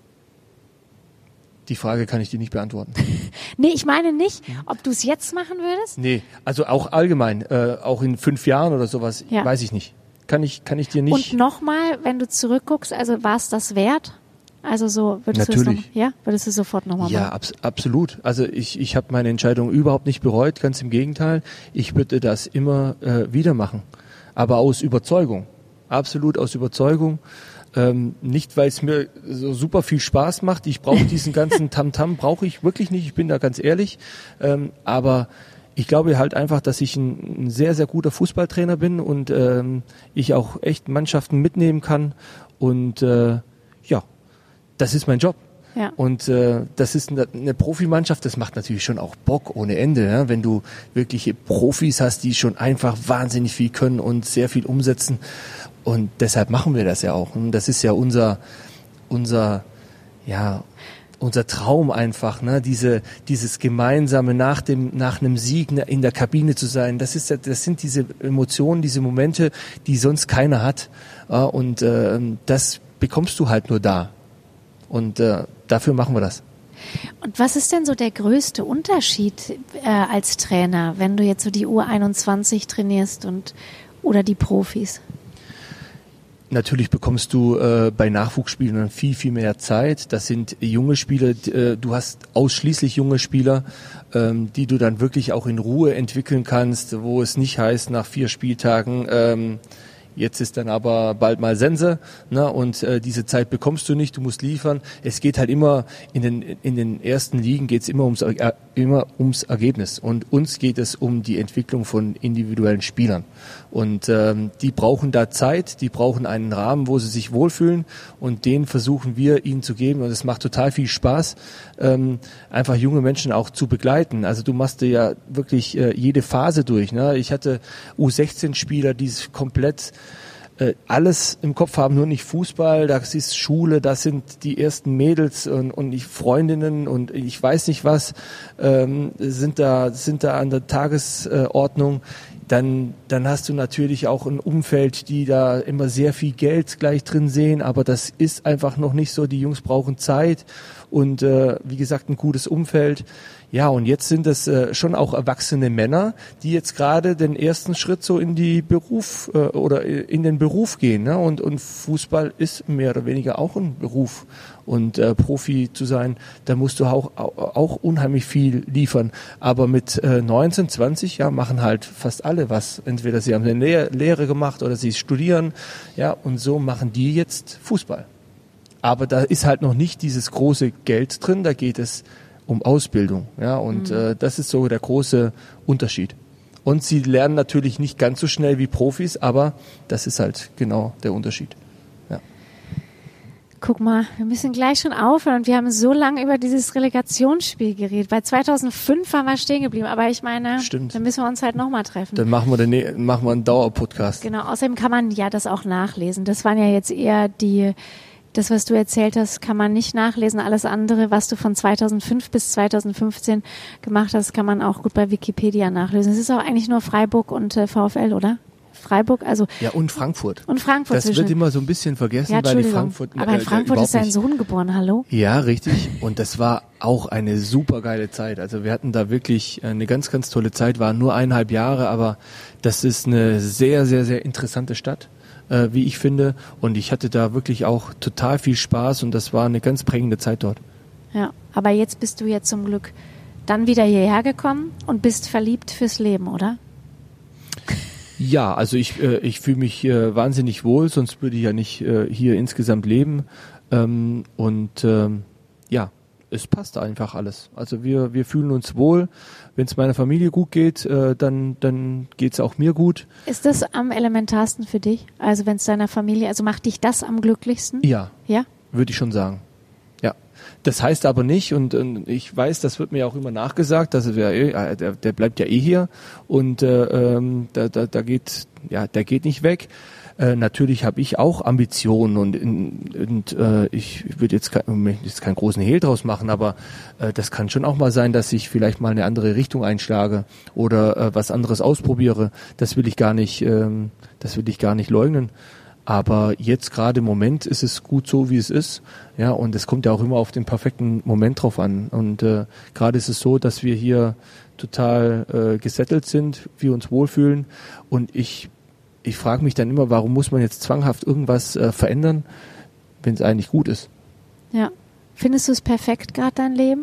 Die Frage kann ich dir nicht beantworten. Nee, ich meine nicht, ob du es jetzt machen würdest? Nee, also auch allgemein, auch in 5 Jahren oder sowas, weiß ich nicht. Kann ich dir nicht. Und nochmal, wenn du zurückguckst, also war es das wert? Also so, würdest du sofort nochmal machen? Ja, absolut. Also ich habe meine Entscheidung überhaupt nicht bereut, ganz im Gegenteil. Ich würde das immer wieder machen. Aber aus Überzeugung. Absolut aus Überzeugung. Nicht, weil es mir so super viel Spaß macht. Ich brauche diesen ganzen Tamtam, brauche ich wirklich nicht. Ich bin da ganz ehrlich. Aber ich glaube halt einfach, dass ich ein sehr, sehr guter Fußballtrainer bin und ich auch echt Mannschaften mitnehmen kann. Und das ist mein Job. Ja. Und das ist eine Profimannschaft, das macht natürlich schon auch Bock ohne Ende, ja? Wenn du wirkliche Profis hast, die schon einfach wahnsinnig viel können und sehr viel umsetzen. Und deshalb machen wir das ja auch. Und das ist ja unser Traum einfach, ne? Dieses gemeinsame nach einem Sieg in der Kabine zu sein. Das sind diese Emotionen, diese Momente, die sonst keiner hat. Und das bekommst du halt nur da. Und dafür machen wir das. Und was ist denn so der größte Unterschied als Trainer, wenn du jetzt so die U21 trainierst oder die Profis? Natürlich bekommst du bei Nachwuchsspielern viel, viel mehr Zeit. Das sind junge Spieler, du hast ausschließlich junge Spieler, die du dann wirklich auch in Ruhe entwickeln kannst, wo es nicht heißt, nach 4 Spieltagen, jetzt ist dann aber bald mal Sense, ne? Und diese Zeit bekommst du nicht, du musst liefern. Es geht halt immer, in den ersten Ligen geht es immer ums Ergebnis. Und uns geht es um die Entwicklung von individuellen Spielern. Und die brauchen da Zeit, die brauchen einen Rahmen, wo sie sich wohlfühlen. Und den versuchen wir ihnen zu geben. Und es macht total viel Spaß, einfach junge Menschen auch zu begleiten. Also du machst dir ja wirklich jede Phase durch, ne? Ich hatte U16-Spieler, die komplett alles im Kopf haben, nur nicht Fußball, das ist Schule, das sind die ersten Mädels und Freundinnen und ich weiß nicht was, sind da an der Tagesordnung. Dann hast du natürlich auch ein Umfeld, die da immer sehr viel Geld gleich drin sehen, aber das ist einfach noch nicht so. Die Jungs brauchen Zeit und wie gesagt ein gutes Umfeld. Ja, und jetzt sind es schon auch erwachsene Männer, die jetzt gerade den ersten Schritt so in den Beruf gehen. Ne? Und Fußball ist mehr oder weniger auch ein Beruf. Und Profi zu sein, da musst du auch unheimlich viel liefern. Aber mit 19, 20, ja, machen halt fast alle was. Entweder sie haben eine Lehre gemacht oder sie studieren. Ja, und so machen die jetzt Fußball. Aber da ist halt noch nicht dieses große Geld drin, da geht es um Ausbildung, ja, und das ist so der große Unterschied. Und sie lernen natürlich nicht ganz so schnell wie Profis, aber das ist halt genau der Unterschied. Ja. Guck mal, wir müssen gleich schon aufhören und wir haben so lange über dieses Relegationsspiel geredet. Bei 2005 waren wir stehen geblieben, aber ich meine, Stimmt. Dann müssen wir uns halt nochmal treffen. Dann machen wir einen Dauerpodcast. Genau, außerdem kann man ja das auch nachlesen. Das waren ja jetzt eher das, was du erzählt hast, kann man nicht nachlesen. Alles andere, was du von 2005 bis 2015 gemacht hast, kann man auch gut bei Wikipedia nachlesen. Es ist auch eigentlich nur Freiburg und VfL, oder? Freiburg, also. Ja, und Frankfurt. Und Frankfurt. Das wird immer so ein bisschen vergessen, ja, weil die Frankfurt. Aber in Frankfurt ist dein Sohn geboren, hallo? Ja, richtig. Und das war auch eine super geile Zeit. Also wir hatten da wirklich eine ganz, ganz tolle Zeit. Waren nur 1,5 Jahre, aber das ist eine sehr, sehr, sehr interessante Stadt, wie ich finde. Und ich hatte da wirklich auch total viel Spaß und das war eine ganz prägende Zeit dort. Ja, aber jetzt bist du ja zum Glück dann wieder hierher gekommen und bist verliebt fürs Leben, oder? Ja, also ich fühle mich wahnsinnig wohl, sonst würde ich ja nicht hier insgesamt leben. Ja, es passt einfach alles. Also wir fühlen uns wohl. Wenn es meiner Familie gut geht, dann geht es auch mir gut. Ist das am elementarsten für dich? Also wenn es deiner Familie, also macht dich das am glücklichsten? Ja, ja? Würde ich schon sagen. Ja, das heißt aber nicht, und ich weiß, das wird mir auch immer nachgesagt, dass der bleibt ja eh hier und der geht nicht weg. Natürlich habe ich auch Ambitionen und ich würde jetzt keinen großen Hehl draus machen, aber das kann schon auch mal sein, dass ich vielleicht mal eine andere Richtung einschlage oder was anderes ausprobiere. Das will ich gar nicht leugnen. Aber jetzt gerade im Moment ist es gut so, wie es ist. Ja, und es kommt ja auch immer auf den perfekten Moment drauf an. Und gerade ist es so, dass wir hier total gesettelt sind, wir uns wohlfühlen. Und ich frage mich dann immer, warum muss man jetzt zwanghaft irgendwas verändern, wenn es eigentlich gut ist? Ja. Findest du es perfekt, gerade dein Leben?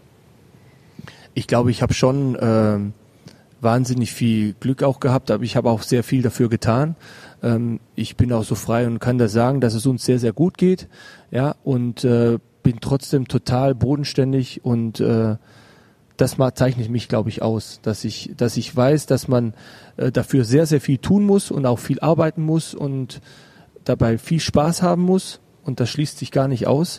Ich glaube, ich habe schon wahnsinnig viel Glück auch gehabt, aber ich habe auch sehr viel dafür getan. Ich bin auch so frei und kann da sagen, dass es uns sehr, sehr gut geht. Ja, und bin trotzdem total bodenständig und das zeichnet mich, glaube ich, aus, dass ich weiß, dass man dafür sehr, sehr viel tun muss und auch viel arbeiten muss und dabei viel Spaß haben muss und das schließt sich gar nicht aus.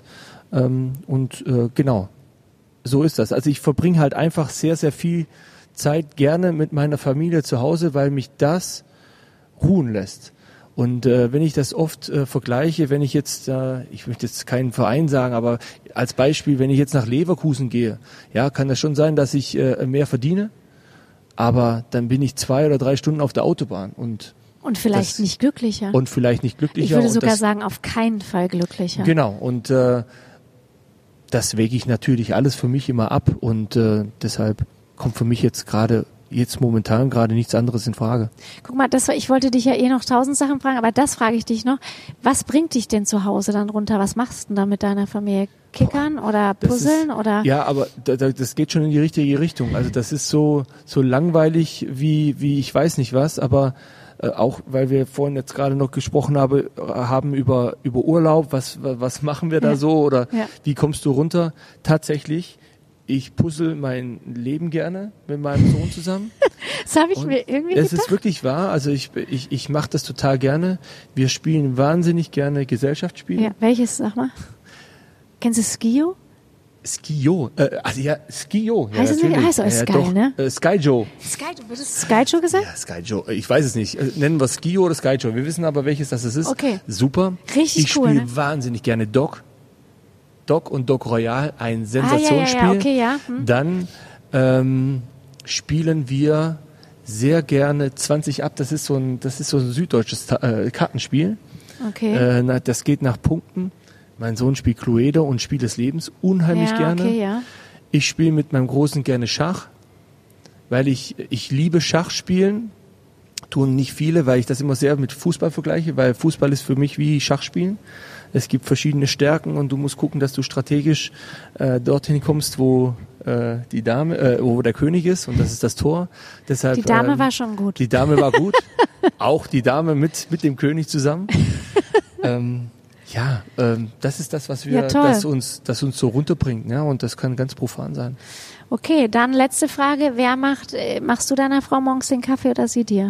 Genau, so ist das. Also ich verbringe halt einfach sehr, sehr viel Zeit gerne mit meiner Familie zu Hause, weil mich das ruhen lässt. Und wenn ich das oft vergleiche, wenn ich jetzt, ich möchte jetzt keinen Verein sagen, aber als Beispiel, wenn ich jetzt nach Leverkusen gehe, ja, kann das schon sein, dass ich mehr verdiene, aber dann bin ich 2 oder 3 Stunden auf der Autobahn und vielleicht nicht glücklicher. Und vielleicht nicht glücklicher. Ich würde sogar sagen, auf keinen Fall glücklicher. Genau, und das wäge ich natürlich alles für mich immer ab und deshalb kommt für mich jetzt momentan nichts anderes in Frage. Guck mal, ich wollte dich ja noch 1000 Sachen fragen, aber das frage ich dich noch. Was bringt dich denn zu Hause dann runter? Was machst du denn da mit deiner Familie? Kickern oder puzzeln? Oder? Ja, aber das geht schon in die richtige Richtung. Also das ist so langweilig wie ich weiß nicht was, aber auch weil wir vorhin jetzt gerade noch gesprochen haben über Urlaub, was machen wir da so oder wie kommst du runter? Tatsächlich, ich puzzle mein Leben gerne mit meinem Sohn zusammen. Das habe ich mir irgendwie gedacht. Es ist wirklich wahr. Also ich mache das total gerne. Wir spielen wahnsinnig gerne Gesellschaftsspiele. Ja, welches, sag mal? Kennst du Skio? Skio. Skio. Ja, heißt es Sky, ne? Skyjo. Wird es Skyjo gesagt? Ja, Skyjo. Ich weiß es nicht. Nennen wir Skio oder Skyjo. Wir wissen aber, welches das ist. Okay. Super. Richtig cool. Ich spiele wahnsinnig gerne Doc und Doc Royal, ein Sensationsspiel. Ja, okay, ja. Dann spielen wir sehr gerne 20 ab. Das ist so ein süddeutsches Kartenspiel. Okay. Das geht nach Punkten. Mein Sohn spielt Cluedo und Spiel des Lebens unheimlich gerne. Okay, ja. Ich spiele mit meinem Großen gerne Schach, weil ich liebe Schachspielen. Tun nicht viele, weil ich das immer sehr mit Fußball vergleiche, weil Fußball ist für mich wie Schachspielen. Es gibt verschiedene Stärken und du musst gucken, dass du strategisch dorthin kommst, wo die Dame, wo der König ist, und das ist das Tor. Deshalb, die Dame war schon gut. Die Dame war gut. Auch die Dame mit dem König zusammen. Das ist das, das uns so runterbringt, ja, und das kann ganz profan sein. Okay, dann letzte Frage. Machst du deiner Frau morgens den Kaffee oder sie dir?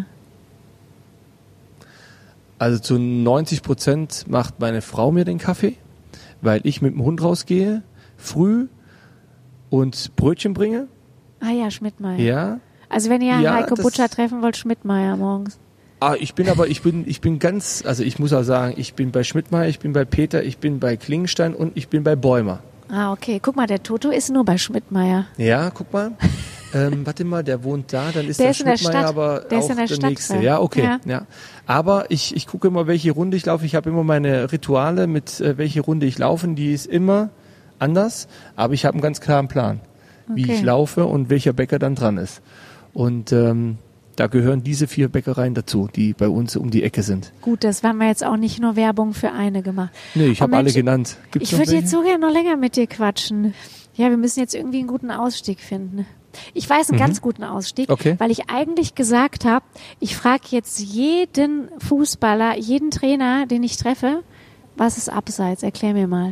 Also zu 90% macht meine Frau mir den Kaffee, weil ich mit dem Hund rausgehe, früh und Brötchen bringe. Ah ja, Schmidtmeier. Ja. Also wenn ihr Heiko Butscher treffen wollt, Schmidtmeier morgens. Ich bin ganz, also ich muss auch sagen, ich bin bei Schmidtmeier, ich bin bei Peter, ich bin bei Klingenstein und ich bin bei Bäumer. Ah, okay. Guck mal, der Toto ist nur bei Schmidtmeier. Ja, guck mal. Warte mal, der wohnt da, dann ist der Schmidtmeier aber der auch der nächste. Ja, okay. Ja. Aber ich gucke immer, welche Runde ich laufe. Ich habe immer meine Rituale mit welche Runde ich laufe. Die ist immer anders, aber ich habe einen ganz klaren Plan, wie ich laufe und welcher Bäcker dann dran ist. Und da gehören diese 4 Bäckereien dazu, die bei uns um die Ecke sind. Gut, das haben wir jetzt auch nicht nur Werbung für eine gemacht. Nee, ich habe alle genannt. Ich würde jetzt so gerne noch länger mit dir quatschen. Ja, wir müssen jetzt irgendwie einen guten Ausstieg finden. Ich weiß einen ganz guten Ausstieg, weil ich eigentlich gesagt habe, ich frage jetzt jeden Fußballer, jeden Trainer, den ich treffe, was ist Abseits? Erklär mir mal.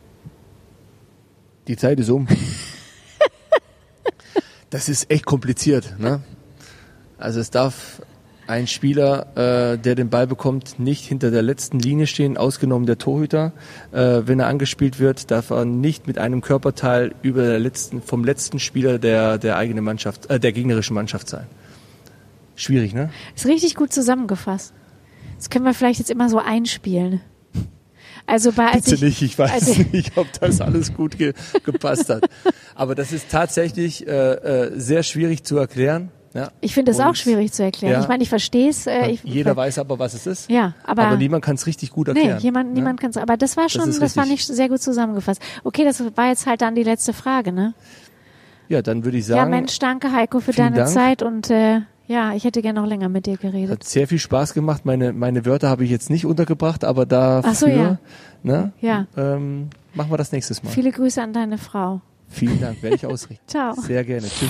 Die Zeit ist um. Das ist echt kompliziert, ne? Also es darf ein Spieler, der den Ball bekommt, nicht hinter der letzten Linie stehen, ausgenommen der Torhüter. Wenn er angespielt wird, darf er nicht mit einem Körperteil vom letzten Spieler der eigenen Mannschaft, der gegnerischen Mannschaft sein. Schwierig, ne? Ist richtig gut zusammengefasst. Das können wir vielleicht jetzt immer so einspielen. Also ich weiß nicht, ob das alles gut gepasst hat. Aber das ist tatsächlich sehr schwierig zu erklären. Ja. Ich finde es auch schwierig zu erklären. Ja. Ich meine, ich verstehe es. Jeder weiß aber, was es ist. Ja, aber niemand kann es richtig gut erklären. Nee, niemand kann es. Aber das war schon, das fand ich sehr gut zusammengefasst. Okay, das war jetzt halt dann die letzte Frage, ne? Ja, dann würde ich sagen. Ja, Mensch, danke Heiko für deine Zeit und ich hätte gerne noch länger mit dir geredet. Hat sehr viel Spaß gemacht. Meine Wörter habe ich jetzt nicht untergebracht, aber dafür machen wir das nächstes Mal. Viele Grüße an deine Frau. Vielen Dank, werde ich ausrichten. Ciao. Sehr gerne. Tschüss.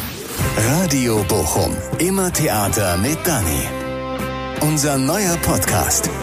Radio Bochum. Immer Theater mit Dani. Unser neuer Podcast.